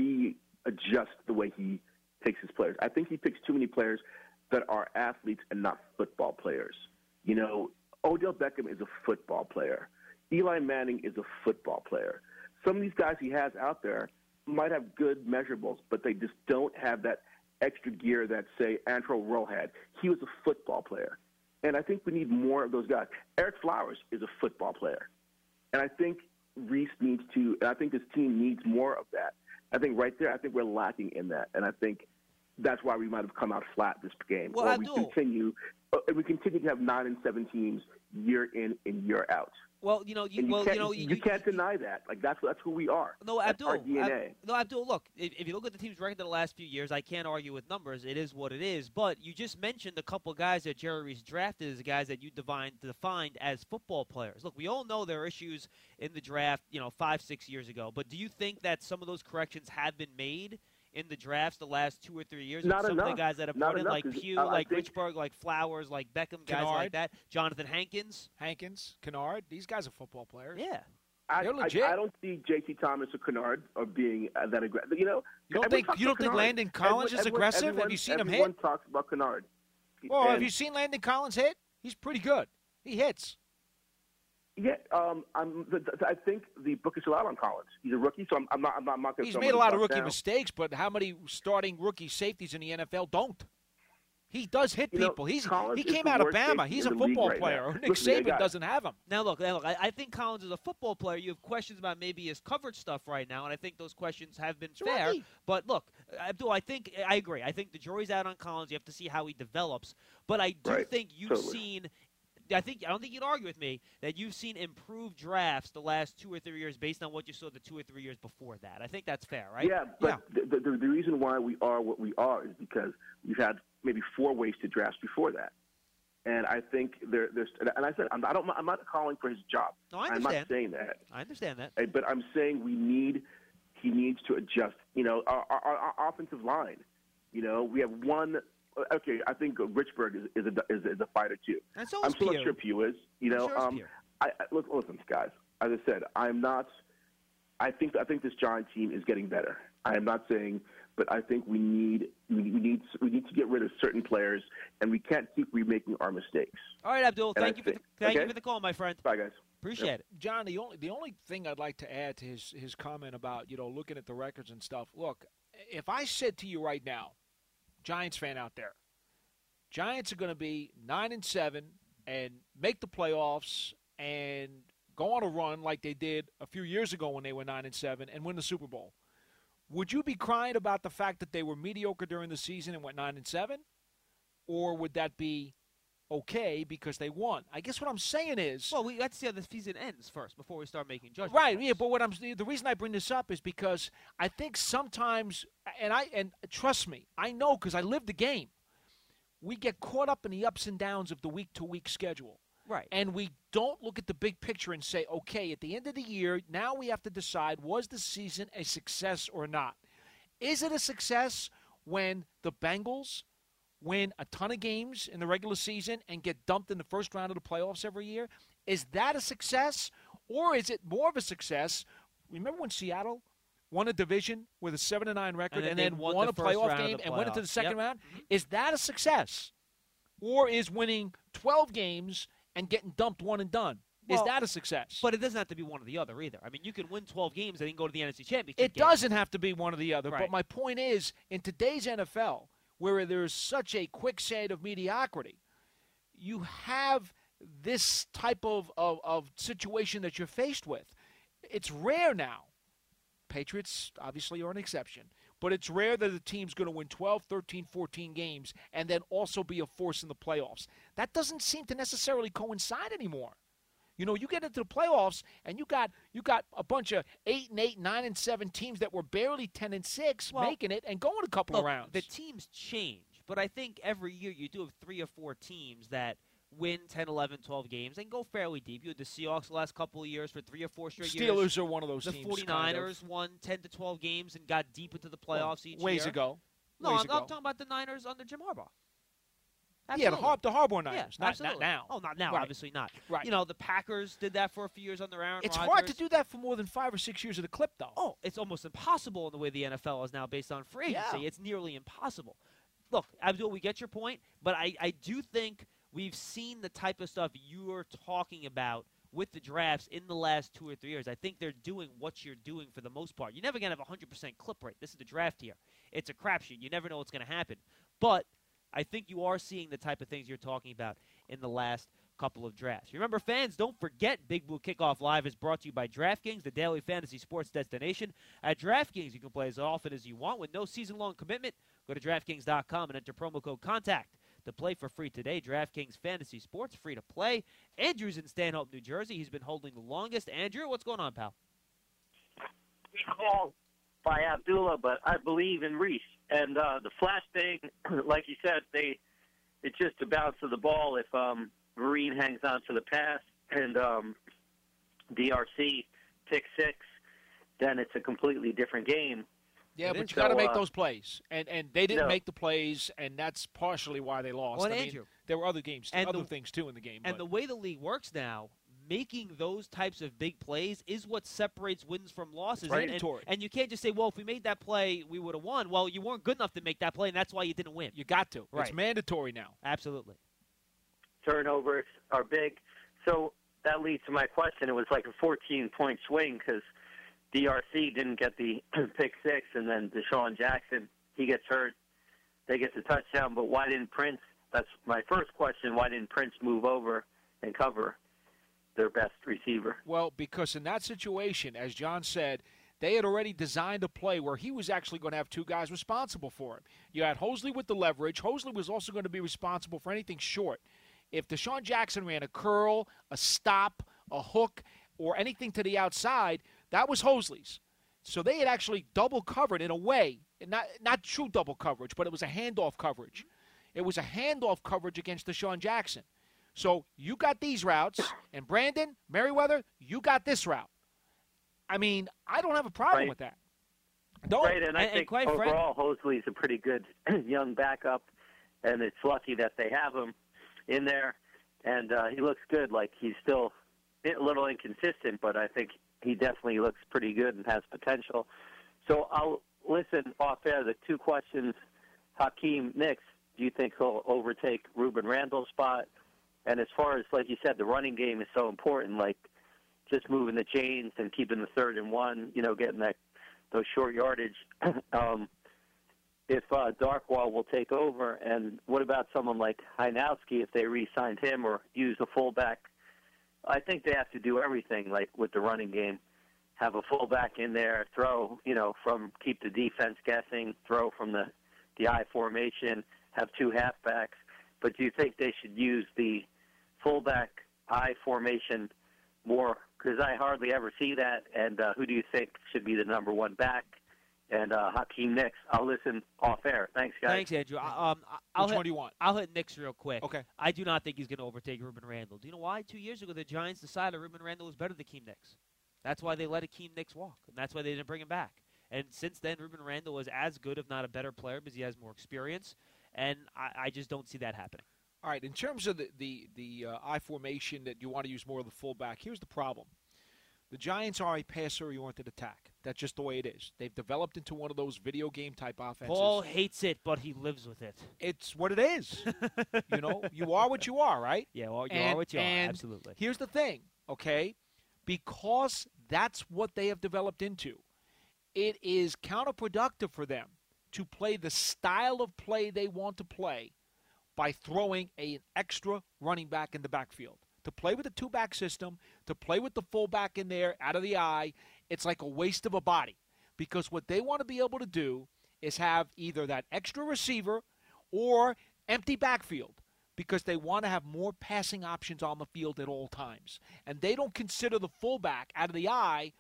readjust the way he picks his players. I think he picks too many players that are athletes and not football players. You know, Odell Beckham is a football player. Eli Manning is a football player. Some of these guys he has out there might have good measurables, but they just don't have that extra gear that, say, Antrel Roll had. He was a football player. And I think we need more of those guys. Eric Flowers is a football player. And I think Reese needs to – and I think this team needs more of that. I think right there, I think we're lacking in that. And I think that's why we might have come out flat this game. Well, or Abdul. we continue uh, – we continue to have nine and seven teams year in and year out. Well, you know, you, And you well, can't, you know, you, you, can't deny that. Like that's that's who we are. No, that's Abdul. our D N A. Ab, no, Abdul. Look, if, if you look at the team's record the last few years, I can't argue with numbers. It is what it is. But you just mentioned a couple guys that Jerry Reese drafted as guys that you defined defined as football players. Look, we all know there are issues in the draft, you know, five, six years ago. But do you think that some of those corrections have been made in the drafts the last two or three years? Not some enough. of the guys that have Not brought in, enough, like 'cause, Pugh, uh, I like think- Richburg, like Flowers, like Beckham, guys Kennard. like that. Jonathan Hankins. Hankins, Kennard, these guys are football players. Yeah. I, They're legit. I, I don't see J T Thomas or Kennard or being uh, that aggressive. You know, You don't everyone think talks you don't about think Kennard. Landon Collins Everyone- is aggressive? Everyone, Have you seen him everyone hit? talks about Kennard. Well, have And- you seen Landon Collins hit? He's pretty good. He hits. Yeah, um, I'm, the, the, I think the book is still out on Collins. He's a rookie, so I'm, I'm not. I'm not, I'm not going to. He's made a lot of rookie mistakes, but how many starting rookie safeties in the N F L don't? He does hit You know, people. He's Collins he is came the out of worst Bama. safety He's in a the league football right player. now. Nick Listen, they Saban got- doesn't have him. Now look, now look. I, I think Collins is a football player. You have questions about maybe his coverage stuff right now, and I think those questions have been He's a fair. rookie. But look, Abdul, I think I agree. I think the jury's out on Collins. You have to see how he develops. But I do Right. think you've Totally. seen. I think I don't think you'd argue with me that you've seen improved drafts the last two or three years based on what you saw the two or three years before that. I think that's fair, right? Yeah, but The, the, the reason why we are what we are is because we've had maybe four wasted drafts before that. And I think there, there's, and I said, I'm, I don't, I'm not calling for his job. No, I I'm understand. not saying that. I understand that. Uh, But I'm saying we need, he needs to adjust. You know, our, our, our offensive line. You know, we have one. Okay, I think Richburg is is a, is, is a fighter too. And so I'm is still Pugh. not sure Pugh is. You I'm know, sure is um, Pugh. I, I listen, listen, guys. As I said, I'm not. I think I think this Giant team is getting better. I am not saying, but I think we need we need we need to get rid of certain players, and we can't keep remaking our mistakes. All right, Abdul. And Thank I you for the, think- thank you okay? for the call, my friend. Bye, guys. Appreciate it. John, the only the only thing I'd like to add to his his comment about, you know, looking at the records and stuff. Look, if I said to you right now, Giants fan out there, Giants are going to be nine and seven and make the playoffs and go on a run like they did a few years ago when they were nine and seven and win the Super Bowl. Would you be crying about the fact that they were mediocre during the season and went nine and seven, or would that be okay because they won? I guess what I'm saying is, Well, we have to see how the season ends first before we start making judgments. right? Yeah, but what I'm the reason I bring this up is because I think sometimes, and I and trust me, I know because I lived the game. We get caught up in the ups and downs of the week-to-week schedule. Right. And we don't look at the big picture and say, okay, at the end of the year, now we have to decide, was the season a success or not? Is it a success when the Bengals win a ton of games in the regular season and get dumped in the first round of the playoffs every year? Is that a success? Or is it more of a success? Remember when Seattle won a division with a seven and nine record And and then then, they won won the a first playoff round of game the and went into the playoffs. second Yep. round? Is that a success? Or is winning twelve games and getting dumped one and done? Well, is that a success? But it doesn't have to be one or the other either. I mean, you can win twelve games and then go to the N F C Championship It game. doesn't have to be one or the other. Right. But my point is, in today's N F L, where there's such a quicksand of mediocrity, you have this type of, of, of situation that you're faced with. It's rare now. Patriots obviously are an exception. But it's rare that a team's going to win twelve, thirteen, fourteen games and then also be a force in the playoffs. That doesn't seem to necessarily coincide anymore. You know, you get into the playoffs and you got you got a bunch of eight and eight, nine and seven teams that were barely ten and six Well, making it and going a couple Look, of rounds. the teams change, but I think every year you do have three or four teams that win ten, eleven, twelve games and go fairly deep. You had the Seahawks the last couple of years for three or four straight years. Steelers are one of those The teams. 49ers kind of. won ten to twelve games and got deep into the playoffs each Ways year. ago. No, Ways I'm, ago. I'm talking about the Niners under Jim Harbaugh. Yeah, the, Har- the Harbaugh Yeah, Niners. Not, absolutely. not now. Oh, not now. Right. Obviously not. Right. You know, the Packers did that for a few years under Aaron It's Rodgers. hard to do that for more than five or six years at a clip, though. Oh, it's almost impossible in the way the N F L is now based on free agency. Yeah. It's nearly impossible. Look, Abdul, we get your point, but I, I do think we've seen the type of stuff you're talking about with the drafts in the last two or three years. I think they're doing what you're doing for the most part. You're never going to have a one hundred percent clip rate. This is the draft here. It's a crapshoot. You never know what's going to happen. But I think you are seeing the type of things you're talking about in the last couple of drafts. Remember, fans, don't forget Big Blue Kickoff Live is brought to you by DraftKings, the daily fantasy sports destination. At DraftKings, you can play as often as you want with no season-long commitment. Go to DraftKings dot com and enter promo code CONTACT to play for free today. DraftKings Fantasy Sports, free to play. Andrew's in Stanhope, New Jersey. He's been holding the longest. Andrew, what's going on, pal? Call by Abdullah, but I believe in Reese. And uh, the flash thing, like you said, they it's just a bounce of the ball if um, Marine hangs on to the pass and um, D R C pick six, then it's a completely different game. Yeah, It but is. you got to So, make uh, those plays, and and they didn't no. make the plays, and that's partially why they lost. Well, I mean, Andrew, there were other games, and other the- things too in the game. And but the way the league works now, making those types of big plays is what separates wins from losses. It's And- and, mandatory. and you can't just say, well, if we made that play, we would have won. Well, you weren't good enough to make that play, and that's why you didn't win. you got to. Right. It's mandatory now. Absolutely. Turnovers are big. So that leads to my question. It was like a fourteen-point swing because D R C didn't get the pick six, and then Deshaun Jackson, he gets hurt. They get the touchdown, but why didn't Prince? That's my first question. Why didn't Prince move over and cover their best receiver? Well, because in that situation, as John said, they had already designed a play where he was actually going to have two guys responsible for him. You had Hosley with the leverage. Hosley was also going to be responsible for anything short. If Deshaun Jackson ran a curl, a stop, a hook, or anything to the outside, that was Hosley's. So they had actually double covered in a way, not not true double coverage, but it was a handoff coverage. It was a handoff coverage against Deshaun Jackson. So you got these routes, and Brandon, Merriweather, you got this route. I mean, I don't have a problem Right. with that. Don't. Right, and I And- and think quite frank- overall Hosley's a pretty good young backup, and it's lucky that they have him in there. And uh, he looks good. Like he's still a little inconsistent, but I think he definitely looks pretty good and has potential. So I'll listen off air. The two questions: Hakeem Nicks, do you think he'll overtake Ruben Randall's spot? And as far as, like you said, the running game is so important, like just moving the chains and keeping the third and one, you know, getting that those short yardage. um, if uh, Darkwall will take over, and what about someone like Heinowski if they re-signed him or use a fullback? I think they have to do everything, like with the running game. Have a fullback in there, throw, you know, from keep the defense guessing, throw from the, the I formation, have two halfbacks. But do you think they should use the fullback I formation more? Because I hardly ever see that. And uh, who do you think should be the number one back? And uh, Hakeem Nicks. I'll listen off air. Thanks, guys. Thanks, Andrew. I- Um, I- I'll Which hit, one do you want? I'll hit Knicks real quick. Okay. I do not think he's going to overtake Ruben Randall. Do you know why? Two years ago, the Giants decided Ruben Randall was better than Akeem Nicks. That's why they let Akeem Nicks walk, and that's why they didn't bring him back. And since then, Ruben Randall is as good, if not a better player, because he has more experience, and I, I just don't see that happening. All right, in terms of the, the, the uh, I formation that you want to use more of the fullback, here's the problem. The Giants are a passer-oriented attack. That's just the way it is. They've developed into one of those video game-type offenses. Paul hates it, but he lives with it. It's what it is. You know, you are what you are, right? Yeah, well, you And- are what you are. and Absolutely. Here's the thing, okay? Because that's what they have developed into, it is counterproductive for them to play the style of play they want to play by throwing a, an extra running back in the backfield. To play with the two-back system, to play with the fullback in there out of the eye, it's like a waste of a body. Because what they want to be able to do is have either that extra receiver or empty backfield, because they want to have more passing options on the field at all times. And they don't consider the fullback out of the eye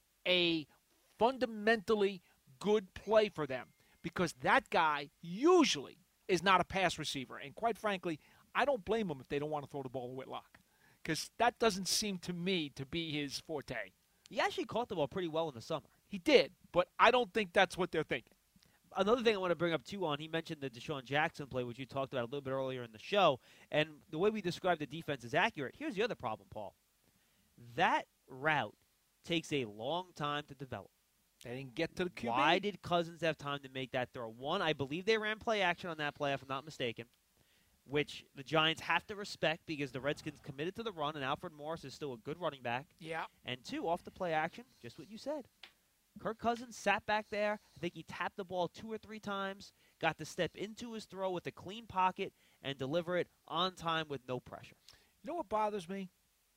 a fundamentally good play for them, because that guy usually is not a pass receiver. And quite frankly, I don't blame them if they don't want to throw the ball to Whitlock, because that doesn't seem to me to be his forte. He actually caught the ball pretty well in the summer. He did, but I don't think that's what they're thinking. another thing I want to bring up, too, on, he mentioned the Deshaun Jackson play, which you talked about a little bit earlier in the show, and the way we described the defense is accurate. Here's the other problem, Paul. That route takes a long time to develop. They didn't get to the Q B. Why did Cousins have time to make that throw? One, I believe they ran play action on that play, if I'm not mistaken, which the Giants have to respect because the Redskins committed to the run, and Alfred Morris is still a good running back. Yeah. And two, off the play action, just what you said. Kirk Cousins sat back there. I think he tapped the ball two or three times, got to step into his throw with a clean pocket and deliver it on time with no pressure. You know what bothers me?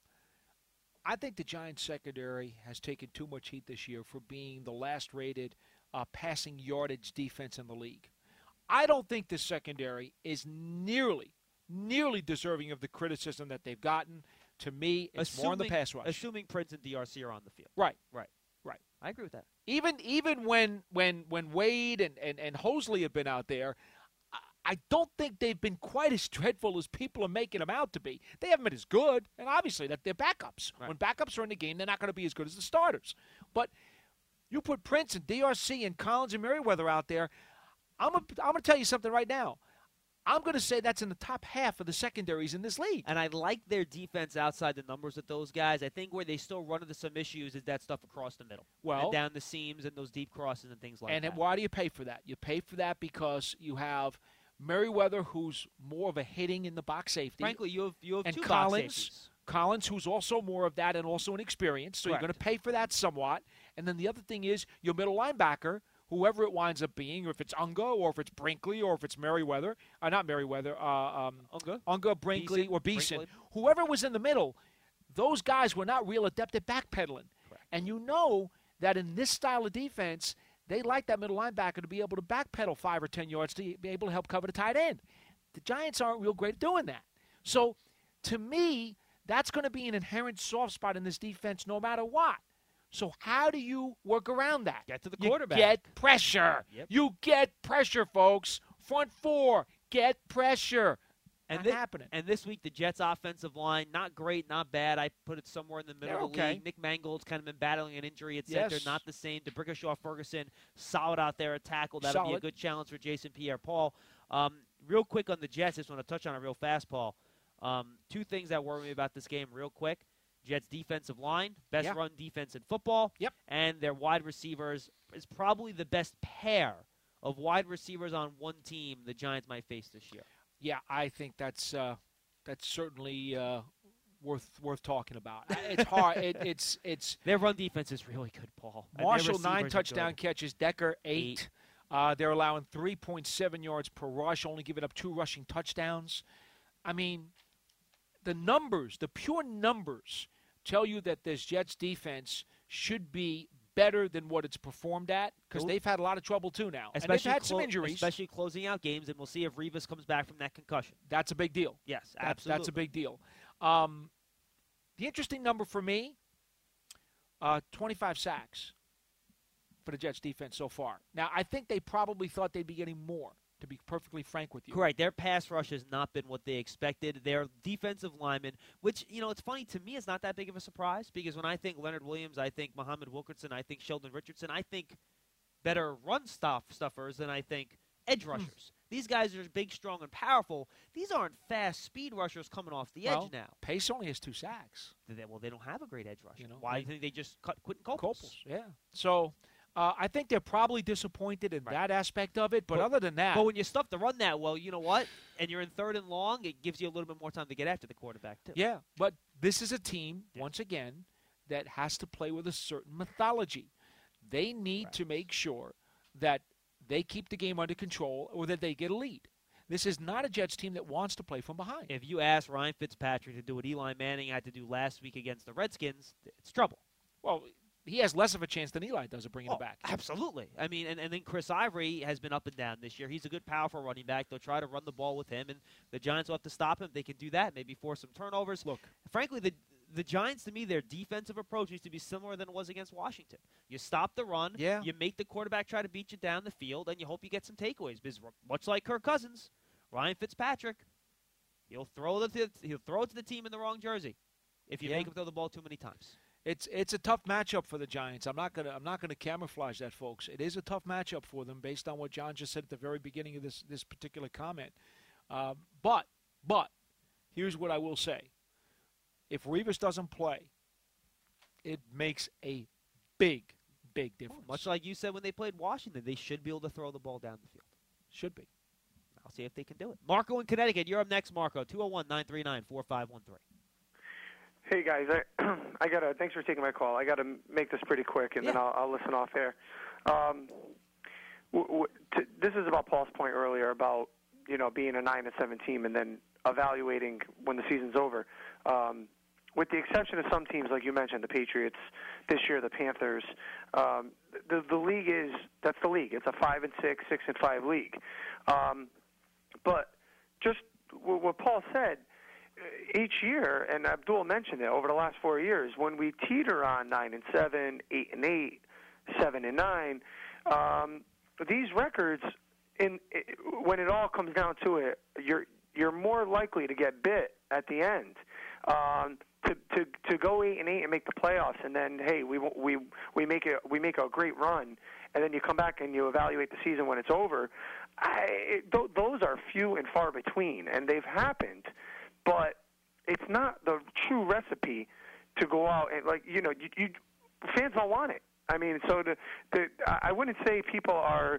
I think the Giants secondary has taken too much heat this year for being the last-rated uh, passing yardage defense in the league. I don't think the secondary is nearly, nearly deserving of the criticism that they've gotten. To me, it's assuming, more on the pass rush. Assuming Prince and D R C are on the field. Right. Right. Right. I agree with that. Even even when when when Wade and, and, and Hosley have been out there, I, I don't think they've been quite as dreadful as people are making them out to be. They haven't been as good, and obviously that they're backups. Right. When backups are in the game, they're not going to be as good as the starters. But you put Prince and D R C and Collins and Merriweather out there, I'm I'm going to tell you something right now. I'm going to say that's in the top half of the secondaries in this league. And I like their defense outside the numbers with those guys. I think where they still run into some issues is that stuff across the middle. Well, and down the seams and those deep crosses and things like and that. And why do you pay for that? You pay for that because you have Merriweather, who's more of a hitting in the box safety. Frankly, you have, you have and two Collins, box safeties. Collins, who's also more of that and also an experience. So Correct. You're going to pay for that somewhat. And then the other thing is your middle linebacker, whoever it winds up being, or if it's Unga, or if it's Brinkley, or if it's Merriweather, uh, not Merriweather, uh, um, Unga, Unga, Brinkley, Beeson, or Beeson, Brinkley. Whoever was in the middle, those guys were not real adept at backpedaling. Correct. And you know that in this style of defense, they like that middle linebacker to be able to backpedal five or ten yards to be able to help cover the tight end. The Giants aren't real great at doing that. So, to me, that's going to be an inherent soft spot in this defense no matter what. So how do you work around that? Get to the you quarterback. Get pressure. Yep. You get pressure, folks. Front four, get pressure. And Not thi- happening. And this week, the Jets' offensive line, not great, not bad. I put it somewhere in the middle They're of the okay. league. Nick Mangold's kind of been battling an injury at center, Yes. not the same. DeBrickashaw Ferguson, solid out there at tackle. That'll be a Solid. good challenge for Jason Pierre-Paul. Um, real quick on the Jets, just want to touch on it real fast, Paul. Um, two things that worry me about this game real quick. Jets' defensive line, best Yeah. run defense in football. Yep. And their wide receivers is probably the best pair of wide receivers on one team the Giants might face this year. Yeah, I think that's uh, that's certainly uh, worth worth talking about. It's hard. it, it's it's Their run defense is really good, Paul. And their Marshall nine receivers are touchdown good. catches, Decker eight. Eight. Uh, they're allowing three point seven yards per rush, only giving up two rushing touchdowns. I mean, the numbers, the pure numbers, tell you that this Jets defense should be better than what it's performed at because they've had a lot of trouble too now. Especially and they've had clo- some injuries. Especially closing out games, and we'll see if Rivas comes back from that concussion. That's a big deal. Yes, That- absolutely. That's a big deal. Um, the interesting number for me, uh, twenty-five sacks for the Jets defense so far. Now, I think they probably thought they'd be getting more, to be perfectly frank with you. Correct. Their pass rush has not been what they expected. Their defensive linemen, which, you know, it's funny, to me, it's not that big of a surprise because when I think Leonard Williams, I think Muhammad Wilkerson, I think Sheldon Richardson, I think better run stuff stuffers than I think edge rushers. These guys are big, strong, and powerful. These aren't fast speed rushers coming off the Well, edge now. Pace only has two sacks. They, well, they don't have a great edge rusher. You know, Why do they- you think they just cut Quentin Coples? Copels, yeah. So uh, I think they're probably disappointed in Right. that aspect of it. But, But- other than that, But when you stuff the run that well, you know what? And you're in third and long, it gives you a little bit more time to get after the quarterback, too. yeah. But this is a team, Yeah. once again, that has to play with a certain mythology. They need Right. to make sure that they keep the game under control or that they get a lead. This is not a Jets team that wants to play from behind. If you ask Ryan Fitzpatrick to do what Eli Manning had to do last week against the Redskins, it's trouble. Well, he has less of a chance than Eli does of bringing Oh, it back. absolutely. I mean, and, and then Chris Ivory has been up and down this year. He's a good, powerful running back. They'll try to run the ball with him, and the Giants will have to stop him. They can do that, maybe force some turnovers. Look, Frankly, the the Giants, to me, their defensive approach needs to be similar than it was against Washington. You stop the run, Yeah. you make the quarterback try to beat you down the field, and you hope you get some takeaways. Because much like Kirk Cousins, Ryan Fitzpatrick, he'll throw the he'll throw it to the team in the wrong jersey if you Yeah. make him throw the ball too many times. It's it's a tough matchup for the Giants. I'm not gonna I'm not gonna camouflage that, folks. It is a tough matchup for them based on what John just said at the very beginning of this this particular comment. Uh, but but here's what I will say: if Revis doesn't play, it makes a big big difference. Much like you said when they played Washington, they should be able to throw the ball down the field. Should be. I'll see if they can do it. Marco in Connecticut, you're up next, Marco. two oh one, nine three nine, four five one three. Hey guys, I, I gotta. Thanks for taking my call. I gotta make this pretty quick, and yeah. then I'll, I'll listen off air. Um, w- w- t- this is about Paul's point earlier about you know being a nine and seven team, and then evaluating when the season's over. Um, with the exception of some teams, like you mentioned, the Patriots this year, the Panthers. Um, the the league is that's the league. It's a five and six, six and five league. Um, but just w- what Paul said. Each year, and Abdul mentioned it, over the last four years, when we teeter on nine and seven, eight and eight, seven and nine, um, these records, in it, when it all comes down to it, you're you're more likely to get bit at the end. Um, to, to to go eight and eight and make the playoffs, and then hey, we we we make it we make a great run, and then you come back and you evaluate the season when it's over. I, th- those are few and far between, and they've happened. But it's not the true recipe to go out and, like, you know, you, you fans don't want it. I mean, so the, the I wouldn't say people are,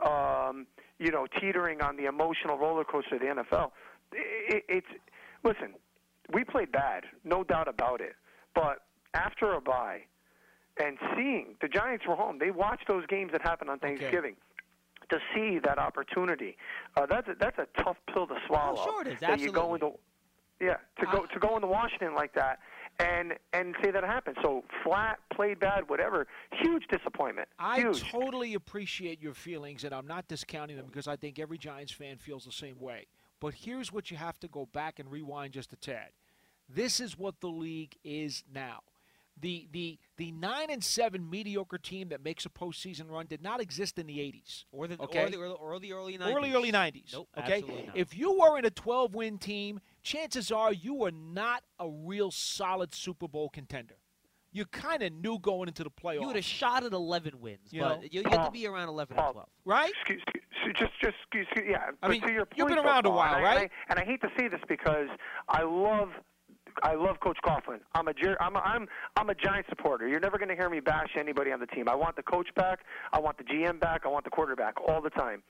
um, you know, teetering on the emotional roller coaster of the N F L. It, it's listen, we played bad, no doubt about it. But after a bye and seeing the Giants were home, they watched those games that happened on Thanksgiving. Okay. To see that opportunity, uh, that's a, that's a tough pill to swallow. Oh, sure it is. That Absolutely. you go into, yeah, to go to go into Washington like that and and say that happened. So flat, played bad, whatever. Huge disappointment. I Huge. totally appreciate your feelings, and I'm not discounting them because I think every Giants fan feels the same way. But here's what you have to go back and rewind just a tad. This is what the league is now. The the the nine and seven mediocre team that makes a postseason run did not exist in the eighties, or the okay? or the, or the early nineties. Early early nineties. Nope, okay. absolutely not. If you were in a twelve-win team, chances are you were not a real solid Super Bowl contender. You kind of knew going into the playoffs. You would have shot at eleven wins, You but know? you, you have to be around eleven or twelve, right? Excuse, excuse, just just excuse, yeah. I but mean, to your point, you've been so around a far, while, and I, right? And I, and I hate to say this because I love. I love Coach Coughlin. I'm a I'm a, I'm I'm a Giant supporter. You're never going to hear me bash anybody on the team. I want the coach back. I want the G M back. I want the quarterback all the time.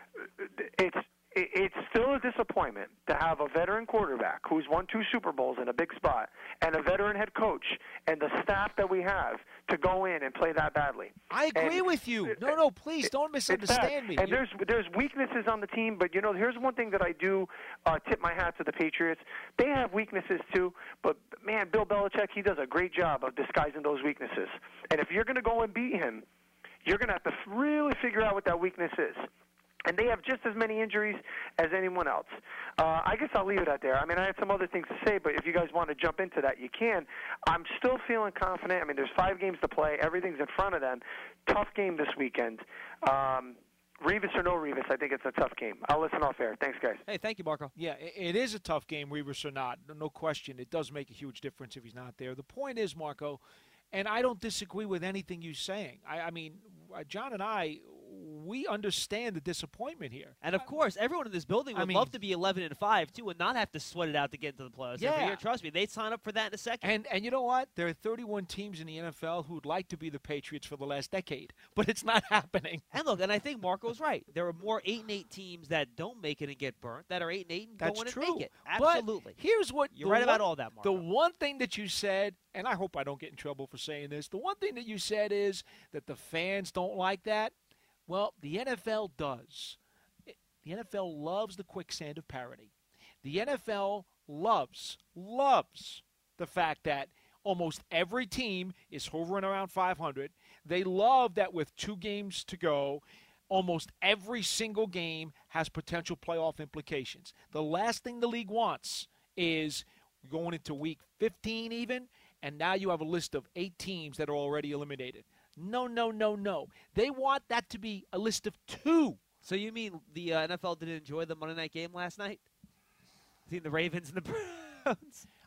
It's it's still a disappointment to have a veteran quarterback who's won two Super Bowls in a big spot and a veteran head coach and the staff that we have to go in and play that badly. I agree and with you. No, no, please don't misunderstand me. And You're- there's there's weaknesses on the team, but you know, here's one thing that I do uh, tip my hat to the Patriots. They have weaknesses too, but man, Bill Belichick, he does a great job of disguising those weaknesses. And if you're going to go and beat him, you're going to have to really figure out what that weakness is. And they have just as many injuries as anyone else. Uh, I guess I'll leave it at there. I mean, I had some other things to say, but if you guys want to jump into that, you can. I'm still feeling confident. I mean, there's five games to play. Everything's in front of them. Tough game this weekend. Um, Revis or no Revis, I think it's a tough game. I'll listen off air. Thanks, guys. Hey, thank you, Marco. Yeah, it is a tough game, Revis or not. No question. It does make a huge difference if he's not there. The point is, Marco, and I don't disagree with anything you're saying. I, I mean, John and I, we understand the disappointment here. And of course, everyone in this building would I mean, love to be eleven and five too, and not have to sweat it out to get into the playoffs every Yeah. year. Trust me, they'd sign up for that in a second. And and you know what? There are thirty-one teams in the N F L who would like to be the Patriots for the last decade, but it's not happening. And look, and I think Marco's right. There are more eight and eight teams that don't make it and get burnt that are eight and eight and That's go in true. and make it. But Absolutely. here's what You're the right one- about all that, Marco. The one thing that you said, and I hope I don't get in trouble for saying this, the one thing that you said is that the fans don't like that. Well, the N F L does. The N F L loves the quicksand of parity. The N F L loves, loves the fact that almost every team is hovering around five hundred. They love that with two games to go, almost every single game has potential playoff implications. The last thing the league wants is going into week fifteen even, and now you have a list of eight teams that are already eliminated. No, no, no, no. They want that to be a list of two. So you mean the uh, N F L didn't enjoy the Monday night game last night? Between the Ravens and the Browns?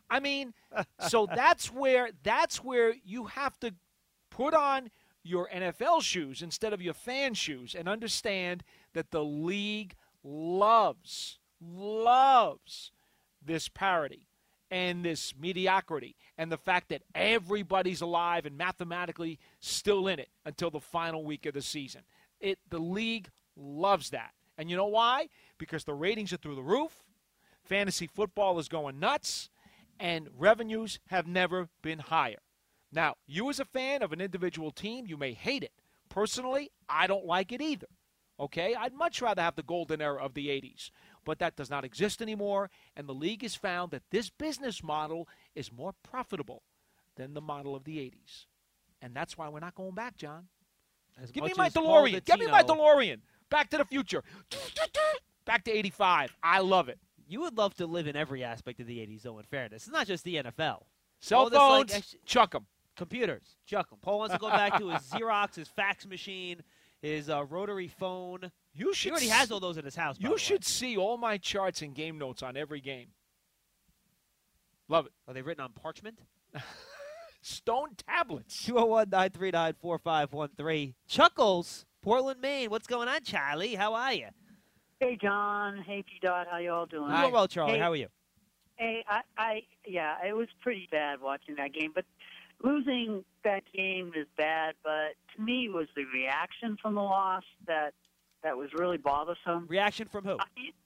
I mean, so that's where that's where you have to put on your N F L shoes instead of your fan shoes and understand that the league loves, loves this parity and this mediocrity and the fact that everybody's alive and mathematically still in it until the final week of the season. It the league loves that. And you know why? Because the ratings are through the roof, fantasy football is going nuts, and revenues have never been higher. Now, you as a fan of an individual team, you may hate it. Personally, I don't like it either. Okay? I'd much rather have the golden era of the eighties. But that does not exist anymore, and the league has found that this business model is more profitable than the model of the eighties. And that's why we're not going back, John. As Give me much my as Paul DeLorean. Give me my Dottino- DeLorean. Back to the future. Back to eighty-five. I love it. You would love to live in every aspect of the eighties, though, in fairness. It's not just the N F L. Cell All this, phones, like, ex- chuck them. Computers, chuck 'em. Paul wants to go back to his Xerox, his fax machine, his uh, rotary phone. You He should already s- has all those in his house, by You the way. should see all my charts and game notes on every game. Love it. Are they written on parchment? Stone tablets. two oh one, nine three nine, four five one three. Chuckles, Portland, Maine. What's going on, Charlie? How are you? Hey, John. Hey, P-Dot. How you all doing? Doing well, Charlie. Hey, How are you? Hey, I, I, yeah, it was pretty bad watching that game, but losing that game is bad. But to me, it was the reaction from the loss that that was really bothersome. Reaction from who? I,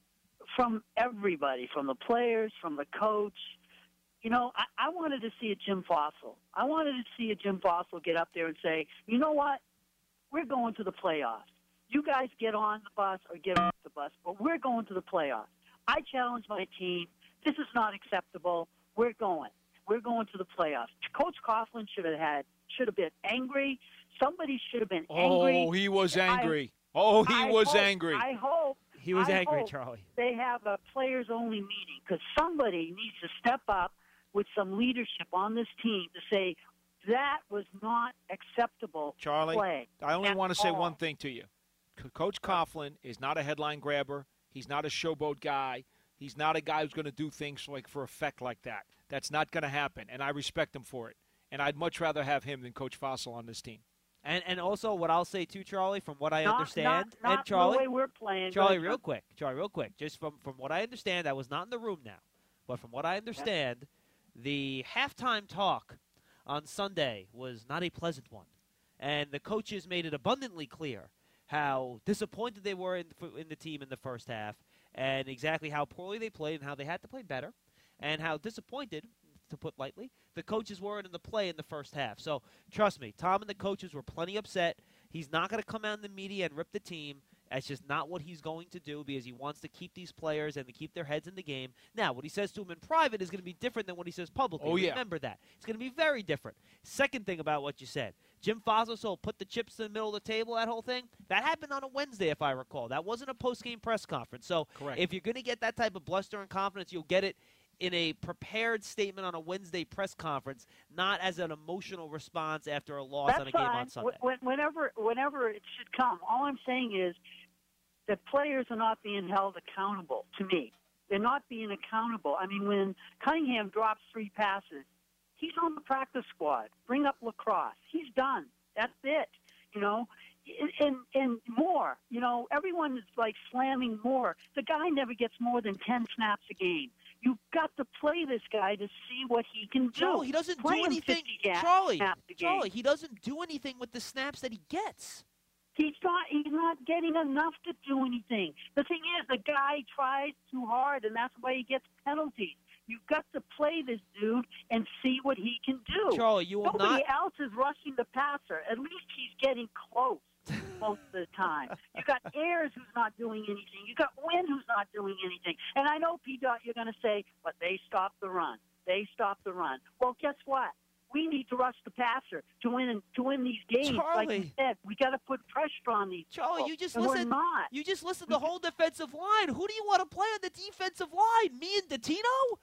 from everybody, from the players, from the coach. You know, I, I wanted to see a Jim Fossil. I wanted to see a Jim Fossil get up there and say, you know what? We're going to the playoffs. You guys get on the bus or get off the bus, but we're going to the playoffs. I challenge my team. This is not acceptable. We're going. We're going to the playoffs. Coach Coughlin should have had, should have been angry. Somebody should have been angry. Oh, he was I- angry. Oh, he I was hope- angry. I hope. He was I angry, hope Charlie. They have a players-only meeting because somebody needs to step up with some leadership on this team to say that was not acceptable Charlie, play. I only at want to say all. one thing to you. C- Coach Coughlin is not a headline grabber. He's not a showboat guy. He's not a guy who's going to do things like for effect like that. That's not going to happen, and I respect him for it. And I'd much rather have him than Coach Fossil on this team. And and also what I'll say too, Charlie, from what I Not- understand, not, not and Charlie, the way we're playing. Charlie, but- real quick, Charlie, real quick, just from from what I understand, I was not in the room now, but from what I understand, the halftime talk on Sunday was not a pleasant one, and the coaches made it abundantly clear how disappointed they were in the, in the team in the first half, and exactly how poorly they played and how they had to play better, and how disappointed, to put lightly, the coaches were in the play in the first half. So trust me, Tom and the coaches were plenty upset. He's not going to come out in the media and rip the team. That's just not what he's going to do because he wants to keep these players and to keep their heads in the game. Now, what he says to them in private is going to be different than what he says publicly. Oh, yeah. Remember that. It's going to be very different. Second thing about what you said, Jim Fossil put the chips in the middle of the table, that whole thing, that happened on a Wednesday, if I recall. That wasn't a post-game press conference. So Correct. if you're going to get that type of bluster and confidence, you'll get it in a prepared statement on a Wednesday press conference, not as an emotional response after a loss That's on a game fine. on Sunday. When, whenever, whenever it should come. All I'm saying is that players are not being held accountable to me. They're not being accountable. I mean, when Cunningham drops three passes, he's on the practice squad. Bring up Lacrosse. He's done. That's it. You know, and and more. You know, everyone is like slamming Moore. The guy never gets more than ten snaps a game. You've got to play this guy to see what he can do. No, he doesn't Play do him anything. fifty ga- Charlie, snaps a game. Charlie, he doesn't do anything with the snaps that he gets. He's not. He's not getting enough to do anything. The thing is, the guy tries too hard, and that's why he gets penalties. You've got to play this dude and see what he can do. Charlie, you will Nobody not. else is rushing the passer. At least he's getting close most of the time. You got Ayers who's not doing anything. You got Wynn who's not doing anything. And I know, P-Dot, you're going to say, but they stopped the run. They stopped the run. Well, guess what? We need to rush the passer to win to win these games. Like Charlie. you said, we got to put pressure on these. Charlie, people, you just and listen. We're not. You just listen to the whole defensive line. Who do you want to play on the defensive line? Me and Dottino?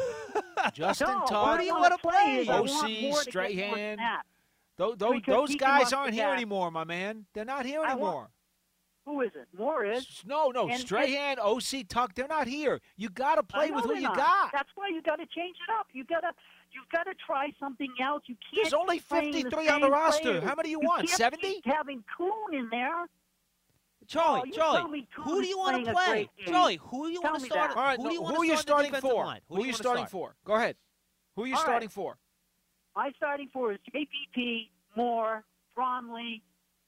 Justin no, Tuck, what do you I wanna play play? is I O want C, Moore to get more Strahan. snaps. Those, those, Because those he can guys rush aren't the here guy. anymore, my man. They're not here I anymore. want- Who is it? Moore is. No, no. And- Strahan, O C, Tuck, they're not here. You got to I play know with who they're you not. got. That's why you got to change it up. You got to you've got to try something else. You can't. There's only keep playing fifty-three the on the same roster. players. How many you You want? can't seventy? keep having Kuhn in there. Charlie, Oh, you Charlie, tell me Kuhn who do is you want playing to a play? great game. Charlie, who do you Tell want to me start? that. All right, who no, do you want who are to you start starting on the defensive for? line? Who are you do you starting want to start? for? Go ahead. Who are you All starting right. for? My starting four is J P P, Moore, Bromley,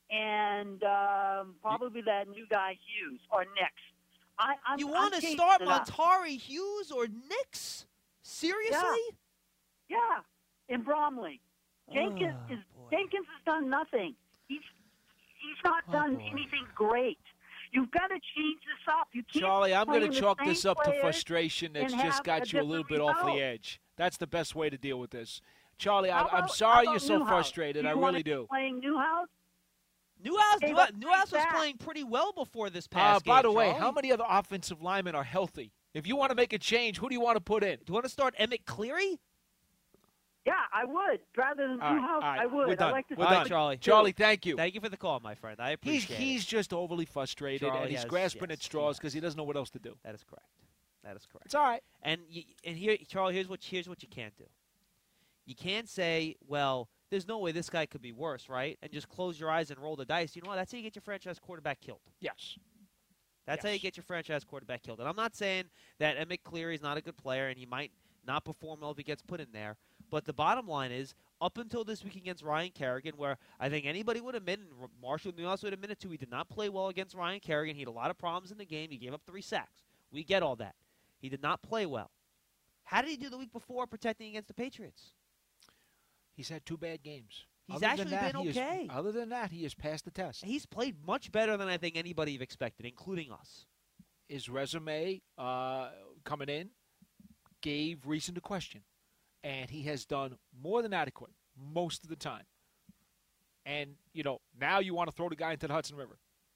and um, probably that new guy Hughes or Nix. I, I'm, You I'm want to changing start it up. Montari, Hughes, or Nix? Seriously? Yeah, in Bromley. Jenkins Oh, is boy. Jenkins has done nothing. He's he's not Oh, done boy. anything great. You've got to change this up. You can't Charlie, keep I'm going playing to the chalk same this up to players frustration that's and just have got a you a little bit different off the result. edge. That's the best way to deal with this. Charlie, How I'm, I'm about- sorry how you're about so Newhouse? frustrated. You I wanna really keep do. Playing Newhouse. Newhouse, Gave Newhouse, up Newhouse three was sacks. playing pretty well before this Uh, past game. by the way, Charlie. how many other offensive linemen are healthy? If you want to make a change, who do you want to put in? Do you want to start Emmett Cleary? Yeah, I would rather than All right, Newhouse. all right, I would. we're done. I like to We're see done. the- Charlie. Charlie, thank you. Thank you for the call, my friend. I He's appreciate he's it. just overly frustrated, Charlie and he's has- grasping yes, at straws he because he has. doesn't know what else to do. That is correct. That is correct. It's all right. And you, and here, Charlie, here's what here's what you can't do. You can't say, well, there's no way this guy could be worse, right? And just close your eyes and roll the dice. You know what? That's how you get your franchise quarterback killed. Yes. That's how you Yes. get your franchise quarterback killed. And I'm not saying that Emmett Cleary is not a good player and he might not perform well if he gets put in there. But the bottom line is, up until this week against Ryan Kerrigan, where I think anybody would admit, and Marshall Newhouse would admit it too, he did not play well against Ryan Kerrigan. He had a lot of problems in the game. He gave up three sacks. We get all that. He did not play well. How did he do the week before protecting against the Patriots? He's had two bad games. He's Other actually than that, been he is- okay. other than that, he has passed the test. He's played much better than I think anybody have expected, including us. His resume uh, coming in gave reason to question. And he has done more than adequate most of the time. And, you know, now you want to throw the guy into the Hudson River.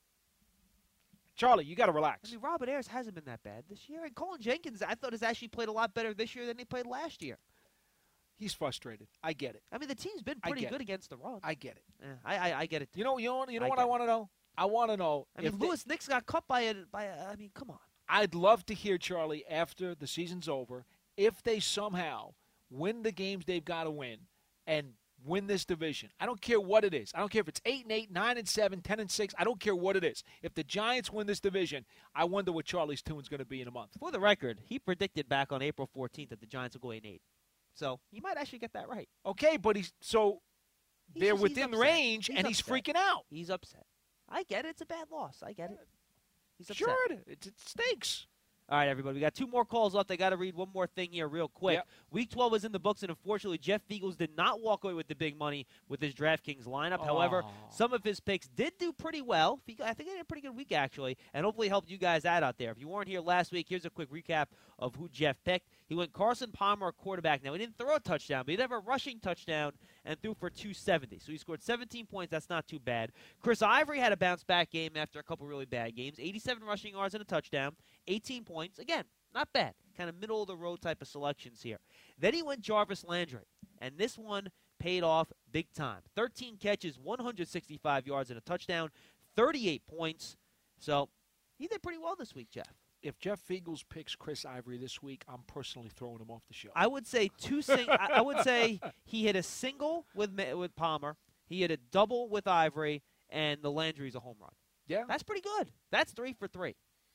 Charlie, you got to relax. I mean, Robert Ayers hasn't been that bad this year. And Colin Jenkins, I thought, has actually played a lot better this year than he played last year. He's frustrated. I get it. I mean, the team's been I pretty get good it. against the run. I get it. Yeah, I, I, I get it. Too. You know, you know, you know I what get I it. want to know? I want to know. I mean, if they- Lewis Nix got cut by a, by a. I mean, come on. I'd love to hear, Charlie, after the season's over, if they somehow win the games they've got to win and win this division. I don't care what it is. I don't care if it's eight and eight, nine and seven, ten and six. I don't care what it is. If the Giants win this division, I wonder what Charlie's tune's going to be in a month. For the record, he predicted back on April fourteenth that the Giants would go eight and eight. So he might actually get that right. Okay, but he's so He's they're just- he's within upset. range, He's and he's upset. freaking out. He's upset. I get it. It's a bad loss. I get it. He's upset. Sure, it, it, it stinks. All right, everybody. We got two more calls left. I got to read one more thing here real quick. Yep. Week twelve is in the books, and unfortunately, Jeff Eagles did not walk away with the big money with his DraftKings lineup. However, Aw. some of his picks did do pretty well. I think he had a pretty good week, actually, and hopefully helped you guys out out there. If you weren't here last week, here's a quick recap of who Jeff picked. He went Carson Palmer, quarterback. Now, he didn't throw a touchdown, but he did have a rushing touchdown and threw for two seventy. So he scored seventeen points. That's not too bad. Chris Ivory had a bounce-back game after a couple really bad games. eighty-seven rushing yards and a touchdown, eighteen points. Again, not bad. Kind of middle-of-the-road type of selections here. Then he went Jarvis Landry, and this one paid off big time. thirteen catches, one hundred sixty-five yards and a touchdown, thirty-eight points. So he did pretty well this week, Jeff. If Jeff Eagles picks Chris Ivory this week, I'm personally throwing him off the show. I would say two. Sing- I I would say he hit a single with Ma- with Palmer. He hit a double with Ivory, and the Landry's a home run. Yeah, That's pretty good. That's three for three.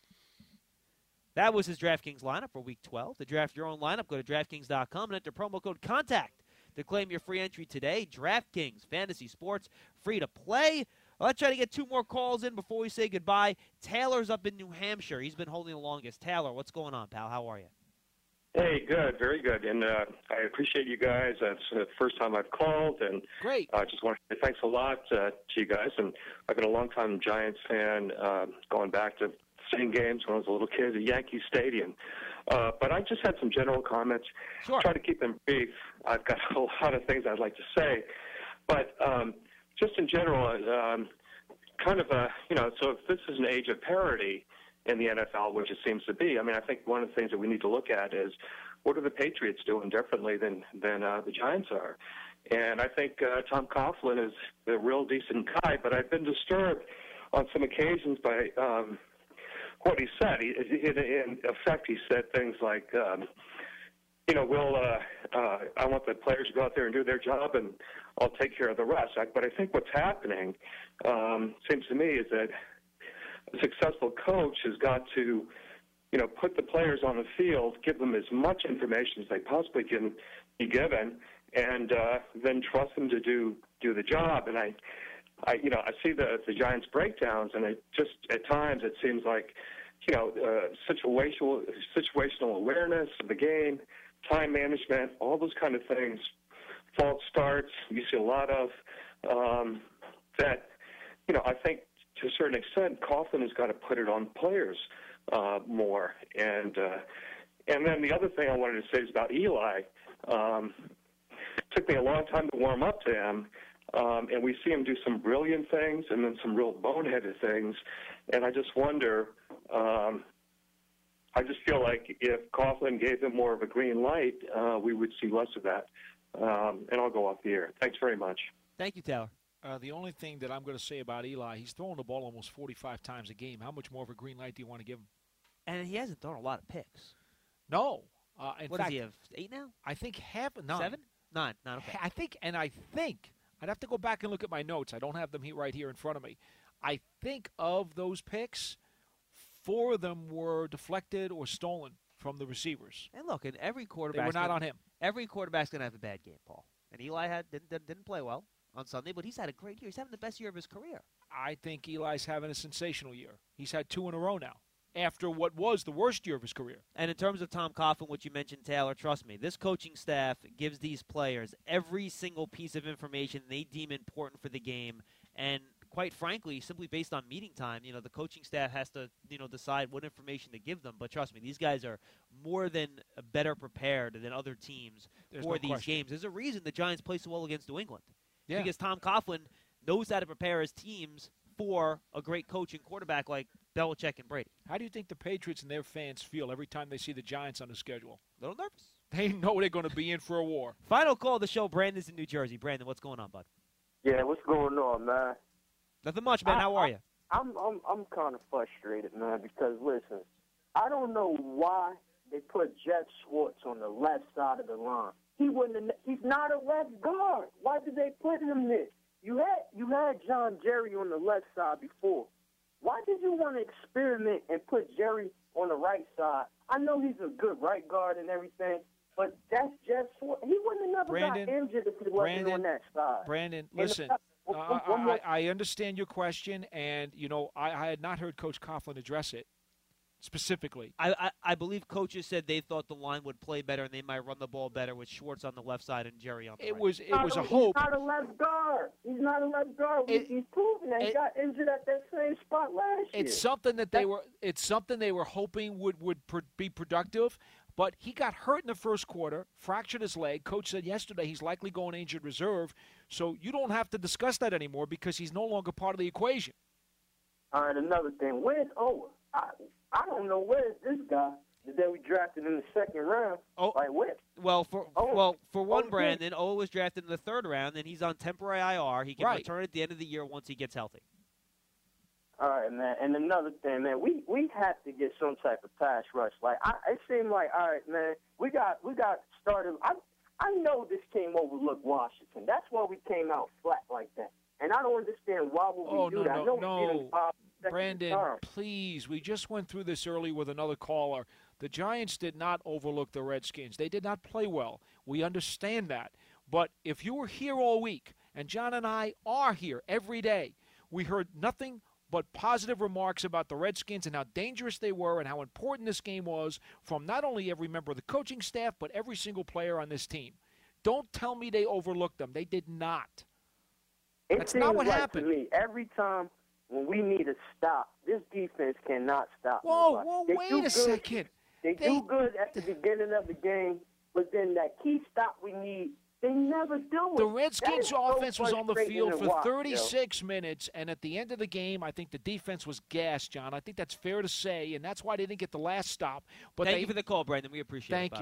That was his DraftKings lineup for Week twelve. To draft your own lineup, go to DraftKings dot com and enter promo code CONTACT to claim your free entry today. DraftKings, fantasy sports, free to play. Let's try to get two more calls in before we say goodbye. Taylor's up in New Hampshire. He's been holding the longest. Taylor, what's going on, pal? How are you? Hey, good, very good, and uh, I appreciate you guys. That's the first time I've called, and great. I uh, just want to say thanks a lot uh, to you guys. And I've been a long-time Giants fan, uh, going back to seeing games when I was a little kid at Yankee Stadium. Uh, but I just had some general comments. Sure. Try to keep them brief. I've got a lot of things I'd like to say, but um, just in general, um, kind of a you know. So if this is an age of parity in the N F L, which it seems to be, I mean, I think one of the things that we need to look at is what are the Patriots doing differently than than uh, the Giants are? And I think uh, Tom Coughlin is a real decent guy, but I've been disturbed on some occasions by um, what he said. He, in, in effect, he said things like, um, you know, we'll, uh, uh, I want the players to go out there and do their job, and I'll take care of the rest. I, but I think what's happening, um, seems to me, is that a successful coach has got to, you know, put the players on the field, give them as much information as they possibly can be given, and uh, then trust them to do do the job. And I, I, you know, I see the the Giants breakdowns, and it just at times it seems like, you know, uh, situational situational awareness of the game, time management, all those kind of things, false starts. You see a lot of um, that. You know, I think to a certain extent, Coughlin has got to put it on players uh, more. And uh, and then the other thing I wanted to say is about Eli. Um, it took me a long time to warm up to him, um, and we see him do some brilliant things and then some real boneheaded things. And I just wonder, um, I just feel like if Coughlin gave him more of a green light, uh, we would see less of that. Um, and I'll go off the air. Thanks very much. Thank you, Taylor. Uh, the only thing that I'm going to say about Eli, he's throwing the ball almost forty-five times a game. How much more of a green light do you want to give him? And he hasn't thrown a lot of picks. No. Uh, in what fact, does he have? Eight now? I think half. Nine. Seven? Nine. Nine. Okay. I think, and I think, I'd have to go back and look at my notes. I don't have them here, right here in front of me. I think of those picks, four of them were deflected or stolen from the receivers. And look, in every quarterback, they were not gonna, on him. Every quarterback's going to have a bad game, Paul. And Eli had didn't, didn't play well on Sunday, but he's had a great year. He's having the best year of his career. I think Eli's having a sensational year. He's had two in a row now, after what was the worst year of his career. And in terms of Tom Coughlin, what you mentioned, Taylor, trust me, this coaching staff gives these players every single piece of information they deem important for the game. And quite frankly, simply based on meeting time, you know, the coaching staff has to, you know, decide what information to give them. But trust me, these guys are more than better prepared than other teams There's for no these question. games. There's a reason the Giants play so well against New England. Yeah. Because Tom Coughlin knows how to prepare his teams for a great coach and quarterback like Belichick and Brady. How do you think the Patriots and their fans feel every time they see the Giants on the schedule? A little nervous. They know they're going to be in for a war. Final call of the show. Brandon's in New Jersey. Brandon, what's going on, bud? Yeah, what's going on, man? Nothing much, man. I, How are I, you? I'm I'm I'm kind of frustrated, man, because listen, I don't know why they put Jeff Schwartz on the left side of the line. He wouldn't. Have, he's not a left guard. Why did they put him there? You had you had John Jerry on the left side before. Why did you want to experiment and put Jerry on the right side? I know he's a good right guard and everything, but that's Jeff Schwartz. He wouldn't have never Brandon, got injured if he wasn't Brandon, on that side. Brandon, And listen. the- Uh, one more- I, I understand your question, and, you know, I, I had not heard Coach Coughlin address it specifically. I, I, I believe coaches said they thought the line would play better and they might run the ball better with Schwartz on the left side and Jerry on the It right. was it not was a he's hope. He's not a left guard. He's not a left guard. It- he's proven that. it- he got injured at that same spot last year. It's something that they were. It's something they were hoping would would pr- be productive. But he got hurt in the first quarter, fractured his leg. Coach said yesterday he's likely going to injured reserve. So you don't have to discuss that anymore because he's no longer part of the equation. All right, another thing. Where's Owa? I I don't know where's this guy that we drafted in the second round. Oh, like where? Well, for Oh, well for one, oh, Brandon, Owa was drafted in the third round, and he's on temporary I R. He can Right. return at the end of the year once he gets healthy. All right, man. And another thing, man, we we have to get some type of pass rush. Like I, it seemed like, all right, man, we got we got started. I I know this team overlooked Washington. That's why we came out flat like that. And I don't understand why would we Oh, do no, that. I no, know we no. did it five seconds Brandon, term. please. We just went through this early with another caller. The Giants did not overlook the Redskins. They did not play well. We understand that. But if you were here all week, and John and I are here every day, we heard nothing but positive remarks about the Redskins and how dangerous they were and how important this game was from not only every member of the coaching staff, but every single player on this team. Don't tell me they overlooked them. They did not. It That's seems not what like happened. To me, every time when we need a stop, this defense cannot stop. Whoa, nobody. whoa, They wait do a good- second. They, They- do good at the beginning of the game, but then that key stop we need, they never do it. The That Redskins' is so offense was on the frustrating field to for watch, yo. thirty-six minutes, and at the end of the game, I think the defense was gassed, John. I think that's fair to say, and that's why they didn't get the last stop. But Thank they, you for the call, Brandon. We appreciate Thank it, by you. the way.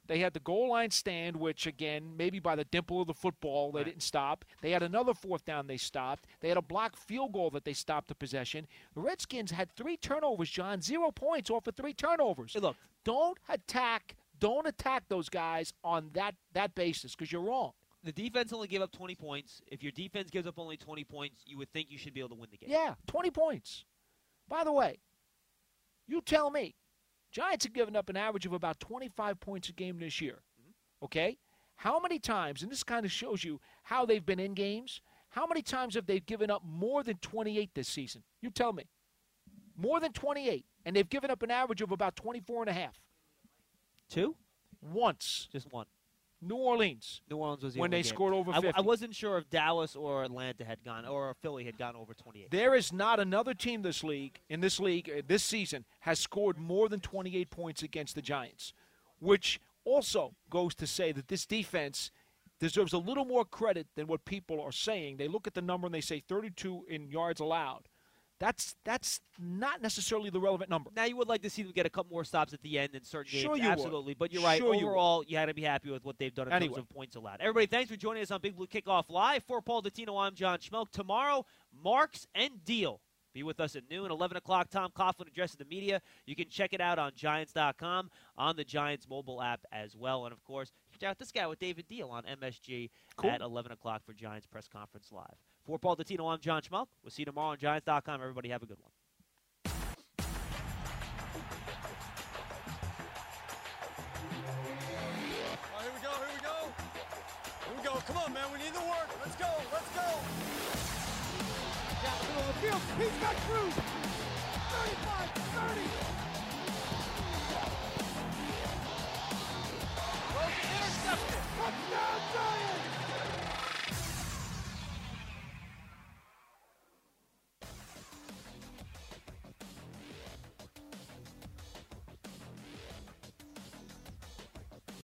They had the goal line stand, which, again, maybe by the dimple of the football, they right. didn't stop. They had another fourth down they stopped. They had a blocked field goal that they stopped the possession. The Redskins had three turnovers, John, zero points off of three turnovers. Hey, look. Don't attack don't attack those guys on that, that basis because you're wrong. The defense only gave up twenty points. If your defense gives up only twenty points, you would think you should be able to win the game. Yeah, twenty points. By the way, you tell me. Giants have given up an average of about twenty-five points a game this year. Okay? How many times, and this kind of shows you how they've been in games, how many times have they given up more than twenty-eight this season? You tell me. More than twenty-eight. And they've given up an average of about twenty-four and a half. Two? Once. Just one. New Orleans. New Orleans was the when only they game. scored over fifty. I, I wasn't sure if Dallas or Atlanta had gone, or Philly had gone over twenty-eight. There is not another team this league, in this league, uh, this season, has scored more than twenty-eight points against the Giants, which also goes to say that this defense deserves a little more credit than what people are saying. They look at the number and they say thirty-two in yards allowed. That's that's not necessarily the relevant number. Now, you would like to see them get a couple more stops at the end in certain games. Sure you Absolutely. would. But you're right. Sure you Overall, you, you had to be happy with what they've done in Anyway. terms of points allowed. Everybody, thanks for joining us on Big Blue Kickoff Live. For Paul Dottino, I'm John Schmelk. Tomorrow, Marks and Deal. Be with us at noon, eleven o'clock. Tom Coughlin addresses the media. You can check it out on Giants dot com, on the Giants mobile app as well. And, of course, check out this guy with David Deal on M S G Cool. at eleven o'clock for Giants Press Conference Live. For Paul Dottino, I'm John Schmelk. We'll see you tomorrow on Giants dot com. Everybody have a good one. Oh, here we go, here we go. Here we go. Come on, man. We need the work. Let's go, let's go. Down the middle of the field. He's got Cruz. thirty-five, thirty.